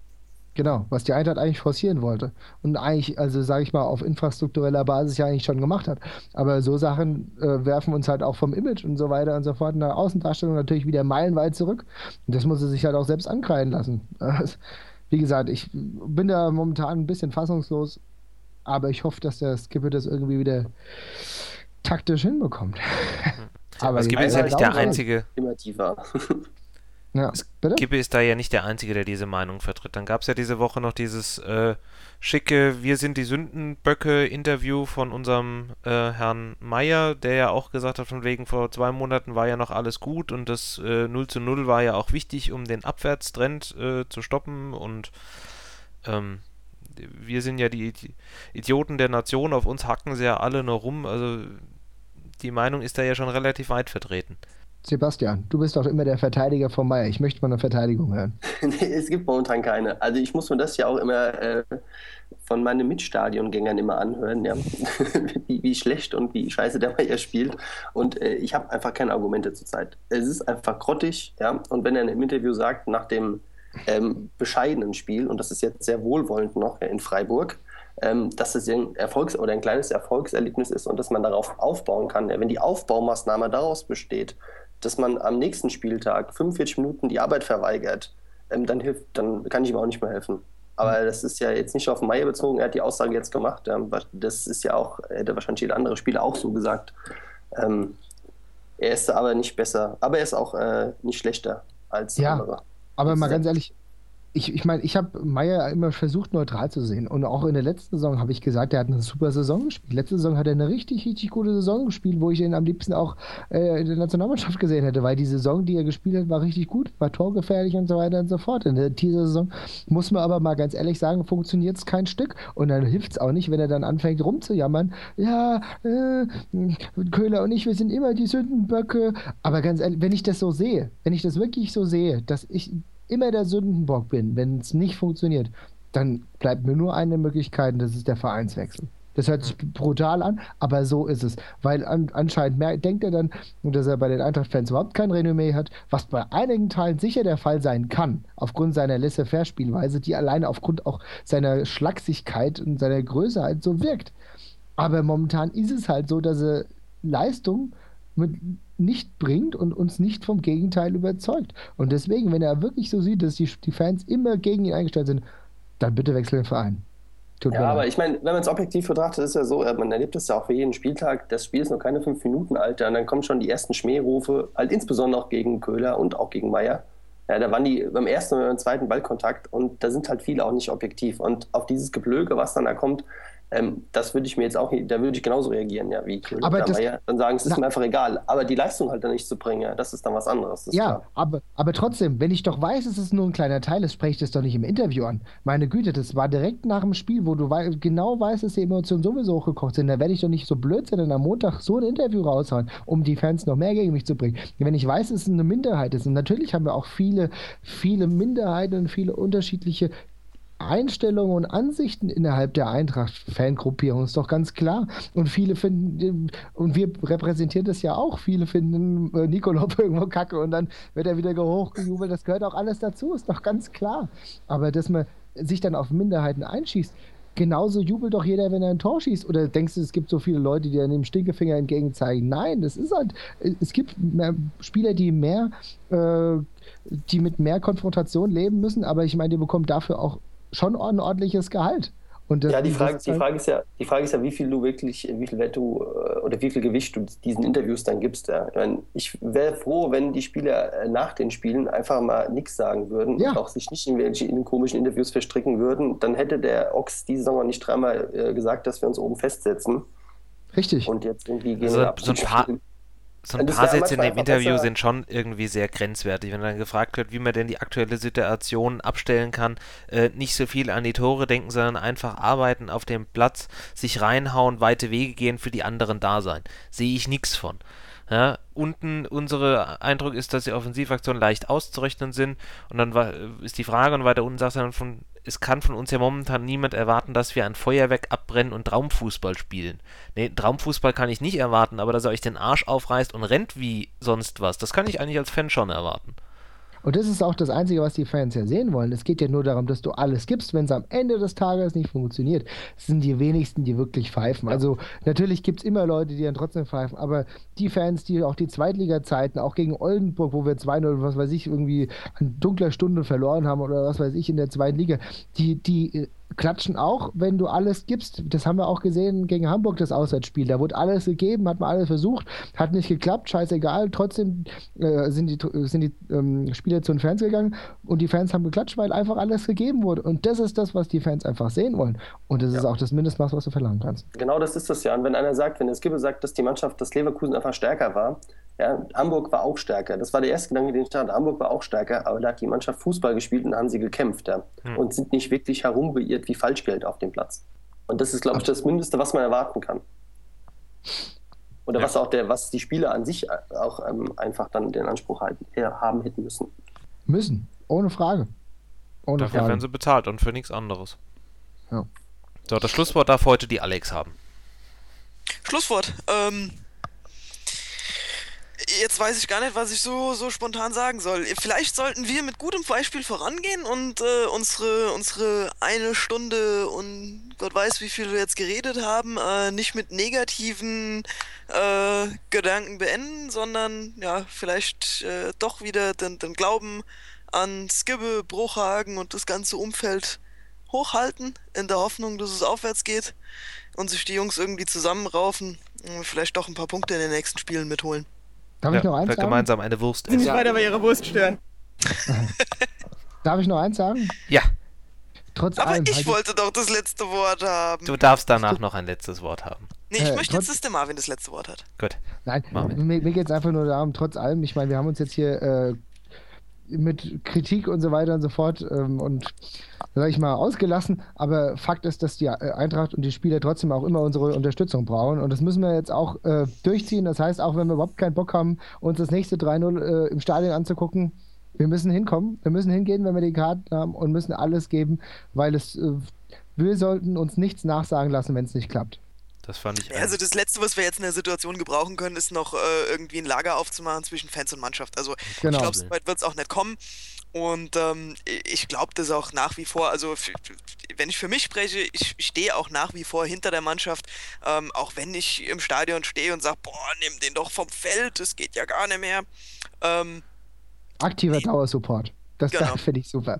Genau, was die Eintracht eigentlich forcieren wollte. Und eigentlich, also sage ich mal, auf infrastruktureller Basis ja eigentlich schon gemacht hat. Aber so Sachen äh, werfen uns halt auch vom Image und so weiter und so fort in der Außendarstellung natürlich wieder meilenweit zurück. Und das muss er sich halt auch selbst ankreiden lassen. Wie gesagt, ich bin da momentan ein bisschen fassungslos, aber ich hoffe, dass der Skipper das irgendwie wieder taktisch hinbekommt. Aber Skipper ist ja nicht der Einzige. Immer tiefer. Ja, Skipper ist da ja nicht der Einzige, der diese Meinung vertritt. Dann gab es ja diese Woche noch dieses äh, schicke Wir sind die Sündenböcke-Interview von unserem äh, Herrn Meier, der ja auch gesagt hat, von wegen vor zwei Monaten war ja noch alles gut und das äh, null zu null war ja auch wichtig, um den Abwärtstrend äh, zu stoppen und ähm, wir sind ja die Idioten der Nation, auf uns hacken sie ja alle nur rum, also die Meinung ist da ja schon relativ weit vertreten. Sebastian, du bist doch immer der Verteidiger von Meier. Ich möchte mal eine Verteidigung hören. Nee, es gibt momentan keine. Also ich muss mir das ja auch immer äh, von meinen Mitstadiongängern immer anhören, ja. wie, wie schlecht und wie scheiße der Meier spielt. Und äh, ich habe einfach keine Argumente zurzeit. Es ist einfach grottig, ja. Und wenn er im Interview sagt, nach dem ähm, bescheidenen Spiel, und das ist jetzt sehr wohlwollend noch ja, in Freiburg, ähm, dass es ein Erfolgs- oder ein kleines Erfolgserlebnis ist und dass man darauf aufbauen kann. Ja, wenn die Aufbaumaßnahme daraus besteht, dass man am nächsten Spieltag fünfundvierzig Minuten die Arbeit verweigert, ähm, dann hilft, dann kann ich ihm auch nicht mehr helfen. Aber das ist ja jetzt nicht auf Meier bezogen, er hat die Aussage jetzt gemacht. Ja, das ist ja auch, hätte wahrscheinlich jeder andere Spieler auch so gesagt. Ähm, Er ist aber nicht besser. Aber er ist auch äh, nicht schlechter als Ja, andere. aber mal Sozusagen. ganz ehrlich, ich, ich meine, ich habe Meier immer versucht, neutral zu sehen. Und auch in der letzten Saison habe ich gesagt, er hat eine super Saison gespielt. Letzte Saison hat er eine richtig, richtig gute Saison gespielt, wo ich ihn am liebsten auch äh, in der Nationalmannschaft gesehen hätte, weil die Saison, die er gespielt hat, war richtig gut, war torgefährlich und so weiter und so fort. In der Teaser-Saison muss man aber mal ganz ehrlich sagen, funktioniert es kein Stück. Und dann hilft es auch nicht, wenn er dann anfängt rumzujammern. Ja, äh, Köhler und ich, wir sind immer die Sündenböcke. Aber ganz ehrlich, wenn ich das so sehe, wenn ich das wirklich so sehe, dass ich immer der Sündenbock bin, wenn es nicht funktioniert, dann bleibt mir nur eine Möglichkeit und das ist der Vereinswechsel. Das hört sich brutal an, aber so ist es. Weil an, anscheinend mehr, denkt er dann, dass er bei den Eintracht-Fans überhaupt kein Renommee hat, was bei einigen Teilen sicher der Fall sein kann, aufgrund seiner Laissez-faire-Spielweise, die alleine aufgrund auch seiner Schlagsigkeit und seiner Größe halt so wirkt. Aber momentan ist es halt so, dass er Leistung mit nicht bringt und uns nicht vom Gegenteil überzeugt. Und deswegen, wenn er wirklich so sieht, dass die, die Fans immer gegen ihn eingestellt sind, dann bitte wechseln den Verein. Tut mir Ja, aber leid. ich meine, wenn man es objektiv betrachtet, ist ja so, äh, man erlebt es ja auch für jeden Spieltag, das Spiel ist noch keine fünf Minuten alt, ja, und dann kommen schon die ersten Schmährufe, halt insbesondere auch gegen Köhler und auch gegen Meier. Ja, da waren die beim ersten und beim zweiten Ballkontakt und da sind halt viele auch nicht objektiv. Und auf dieses Geblöke, was dann da kommt, ähm, das würde ich mir jetzt auch, da würde ich genauso reagieren, ja, wie Köhler Aber oder das, Meier. Dann sagen, es ist na, mir einfach egal. Aber die Leistung halt dann nicht zu bringen, ja, das ist dann was anderes, das ist ja, klar. aber, aber trotzdem, wenn ich doch weiß, es ist nur ein kleiner Teil, das spreche ich das doch nicht im Interview an. Meine Güte, das war direkt nach dem Spiel, wo du wei genau weißt, dass die Emotionen sowieso hochgekocht sind. Da werde ich doch nicht so blöd sein und am Montag so ein Interview raushauen, um die Fans noch mehr gegen mich zu bringen. Wenn ich weiß, dass es eine Minderheit ist, und natürlich haben wir auch viele, viele Minderheiten und viele unterschiedliche Einstellungen und Ansichten innerhalb der Eintracht-Fangruppierung, ist doch ganz klar. Und viele finden, und wir repräsentieren das ja auch, viele finden äh, Nico Lopp irgendwo kacke und dann wird er wieder hochgejubelt. Das gehört auch alles dazu, ist doch ganz klar. Aber dass man sich dann auf Minderheiten einschießt, genauso jubelt doch jeder, wenn er ein Tor schießt. Oder denkst du, es gibt so viele Leute, die dann dem Stinkefinger entgegen zeigen? Nein, das ist halt, es gibt mehr Spieler, die mehr, äh, die mit mehr Konfrontation leben müssen, aber ich meine, die bekommen dafür auch schon ein ordentliches Gehalt. Und das, Ja, die das Frage, ist die halt, Frage ist ja, die Frage ist ja, wie viel du wirklich, wie viel Wert du äh, oder wie viel Gewicht du diesen Interviews dann gibst. Ja. Ich mein, ich wäre froh, wenn die Spieler äh, nach den Spielen einfach mal nichts sagen würden ja, und auch sich nicht in irgendwelche in den komischen Interviews verstricken würden. Dann hätte der Ochs diese Saison auch nicht dreimal äh, gesagt, dass wir uns oben festsetzen richtig. und jetzt irgendwie gehen Also wir ab so ein zu paar, spielen. so ein Und das paar wäre Sätze in manchmal dem einfach Interview besser. sind schon irgendwie sehr grenzwertig, wenn dann gefragt wird, wie man denn die aktuelle Situation abstellen kann. Äh, nicht so viel an die Tore denken, sondern einfach arbeiten auf dem Platz, sich reinhauen, weite Wege gehen, für die anderen da sein. Sehe ich nichts von. Ja, unten unser Eindruck ist, dass die Offensivaktionen leicht auszurechnen sind und dann war, ist die Frage und weiter unten sagt er dann von, es kann von uns ja momentan niemand erwarten, dass wir ein Feuerwerk abbrennen und Traumfußball spielen. Nee, Traumfußball kann ich nicht erwarten, aber dass er euch den Arsch aufreißt und rennt wie sonst was, das kann ich eigentlich als Fan schon erwarten. Und das ist auch das Einzige, was die Fans ja sehen wollen. Es geht ja nur darum, dass du alles gibst. Wenn es am Ende des Tages nicht funktioniert, sind die wenigsten, die wirklich pfeifen. Ja. Also natürlich gibt es immer Leute, die dann trotzdem pfeifen, aber die Fans, die auch die Zweitliga-Zeiten, auch gegen Oldenburg, wo wir zwei null, was weiß ich, irgendwie an dunkler Stunde verloren haben oder was weiß ich in der zweiten Liga, die, die äh, klatschen auch, wenn du alles gibst. Das haben wir auch gesehen gegen Hamburg, das Auswärtsspiel. Da wurde alles gegeben, hat man alles versucht, hat nicht geklappt, scheißegal. Trotzdem äh, sind die, sind die ähm, Spieler zu den Fans gegangen und die Fans haben geklatscht, weil einfach alles gegeben wurde. Und das ist das, was die Fans einfach sehen wollen. Und das ist Ja. auch das Mindestmaß, was du verlangen kannst. Genau das ist das ja. Und wenn einer sagt, wenn der Skipper sagt, dass die Mannschaft, dass Leverkusen einfach stärker war, ja, Hamburg war auch stärker. Das war der erste Gedanke, den ich hatte. Hamburg war auch stärker, aber da hat die Mannschaft Fußball gespielt und haben sie gekämpft, ja. Hm. Und sind nicht wirklich herumbeirrt wie Falschgeld auf dem Platz. Und das ist, glaube ich, das Mindeste, was man erwarten kann. Oder Ja. was auch der, was die Spieler an sich auch ähm, einfach dann den Anspruch halten, äh, haben hätten müssen. Müssen. Ohne Frage. Ohne Dafür werden Frage. sie bezahlt und für nichts anderes. Ja. So, das Schlusswort darf heute die Alex haben. Schlusswort. Ähm, jetzt weiß ich gar nicht, was ich so, so spontan sagen soll. Vielleicht sollten wir mit gutem Beispiel vorangehen und äh, unsere, unsere eine Stunde und Gott weiß, wie viel wir jetzt geredet haben, äh, nicht mit negativen äh, Gedanken beenden, sondern ja, vielleicht äh, doch wieder den, den Glauben an Skibbe, Bruchhagen und das ganze Umfeld hochhalten, in der Hoffnung, dass es aufwärts geht und sich die Jungs irgendwie zusammenraufen und vielleicht doch ein paar Punkte in den nächsten Spielen mitholen. Darf Ja, ich noch eins oder sagen? gemeinsam eine Wurst Nicht essen. weiter bei ihrer Wurst stören. Darf ich noch eins sagen? Ja, Trotz Aber allem. ich halt wollte doch das letzte Wort haben. du darfst danach noch ein letztes Wort haben. Nee, ich Äh, möchte trotz- jetzt, dass der Marvin das letzte Wort hat. Gut. Nein, Mach mit. mir, mir geht es einfach nur darum, trotz allem, ich meine, wir haben uns jetzt hier äh, mit Kritik und so weiter und so fort ähm, und, sag ich mal, ausgelassen, aber Fakt ist, dass die äh, Eintracht und die Spieler trotzdem auch immer unsere Unterstützung brauchen und das müssen wir jetzt auch äh, durchziehen. Das heißt, auch wenn wir überhaupt keinen Bock haben, uns das nächste drei null äh, im Stadion anzugucken, wir müssen hinkommen, wir müssen hingehen, wenn wir die Karten haben und müssen alles geben, weil es, äh, wir sollten uns nichts nachsagen lassen, wenn es nicht klappt. Das fand ich. Ja, also das Letzte, was wir jetzt in der Situation gebrauchen können, ist noch äh, irgendwie ein Lager aufzumachen zwischen Fans und Mannschaft. Also Genau. ich glaube, so weit wird es auch nicht kommen. Und ähm, ich glaube das auch nach wie vor, also f- wenn ich für mich spreche, ich stehe auch nach wie vor hinter der Mannschaft, ähm, auch wenn ich im Stadion stehe und sage, boah, nimm den doch vom Feld, das geht ja gar nicht mehr. Ähm, Aktiver Dauersupport. Das Genau. finde ich super.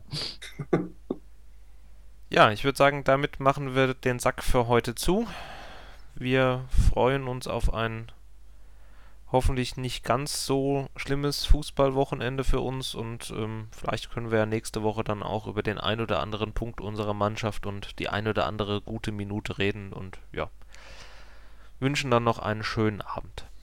Ja, ich würde sagen, damit machen wir den Sack für heute zu. Wir freuen uns auf ein hoffentlich nicht ganz so schlimmes Fußballwochenende für uns und ähm, vielleicht können wir ja nächste Woche dann auch über den ein oder anderen Punkt unserer Mannschaft und die ein oder andere gute Minute reden und ja, wünschen dann noch einen schönen Abend.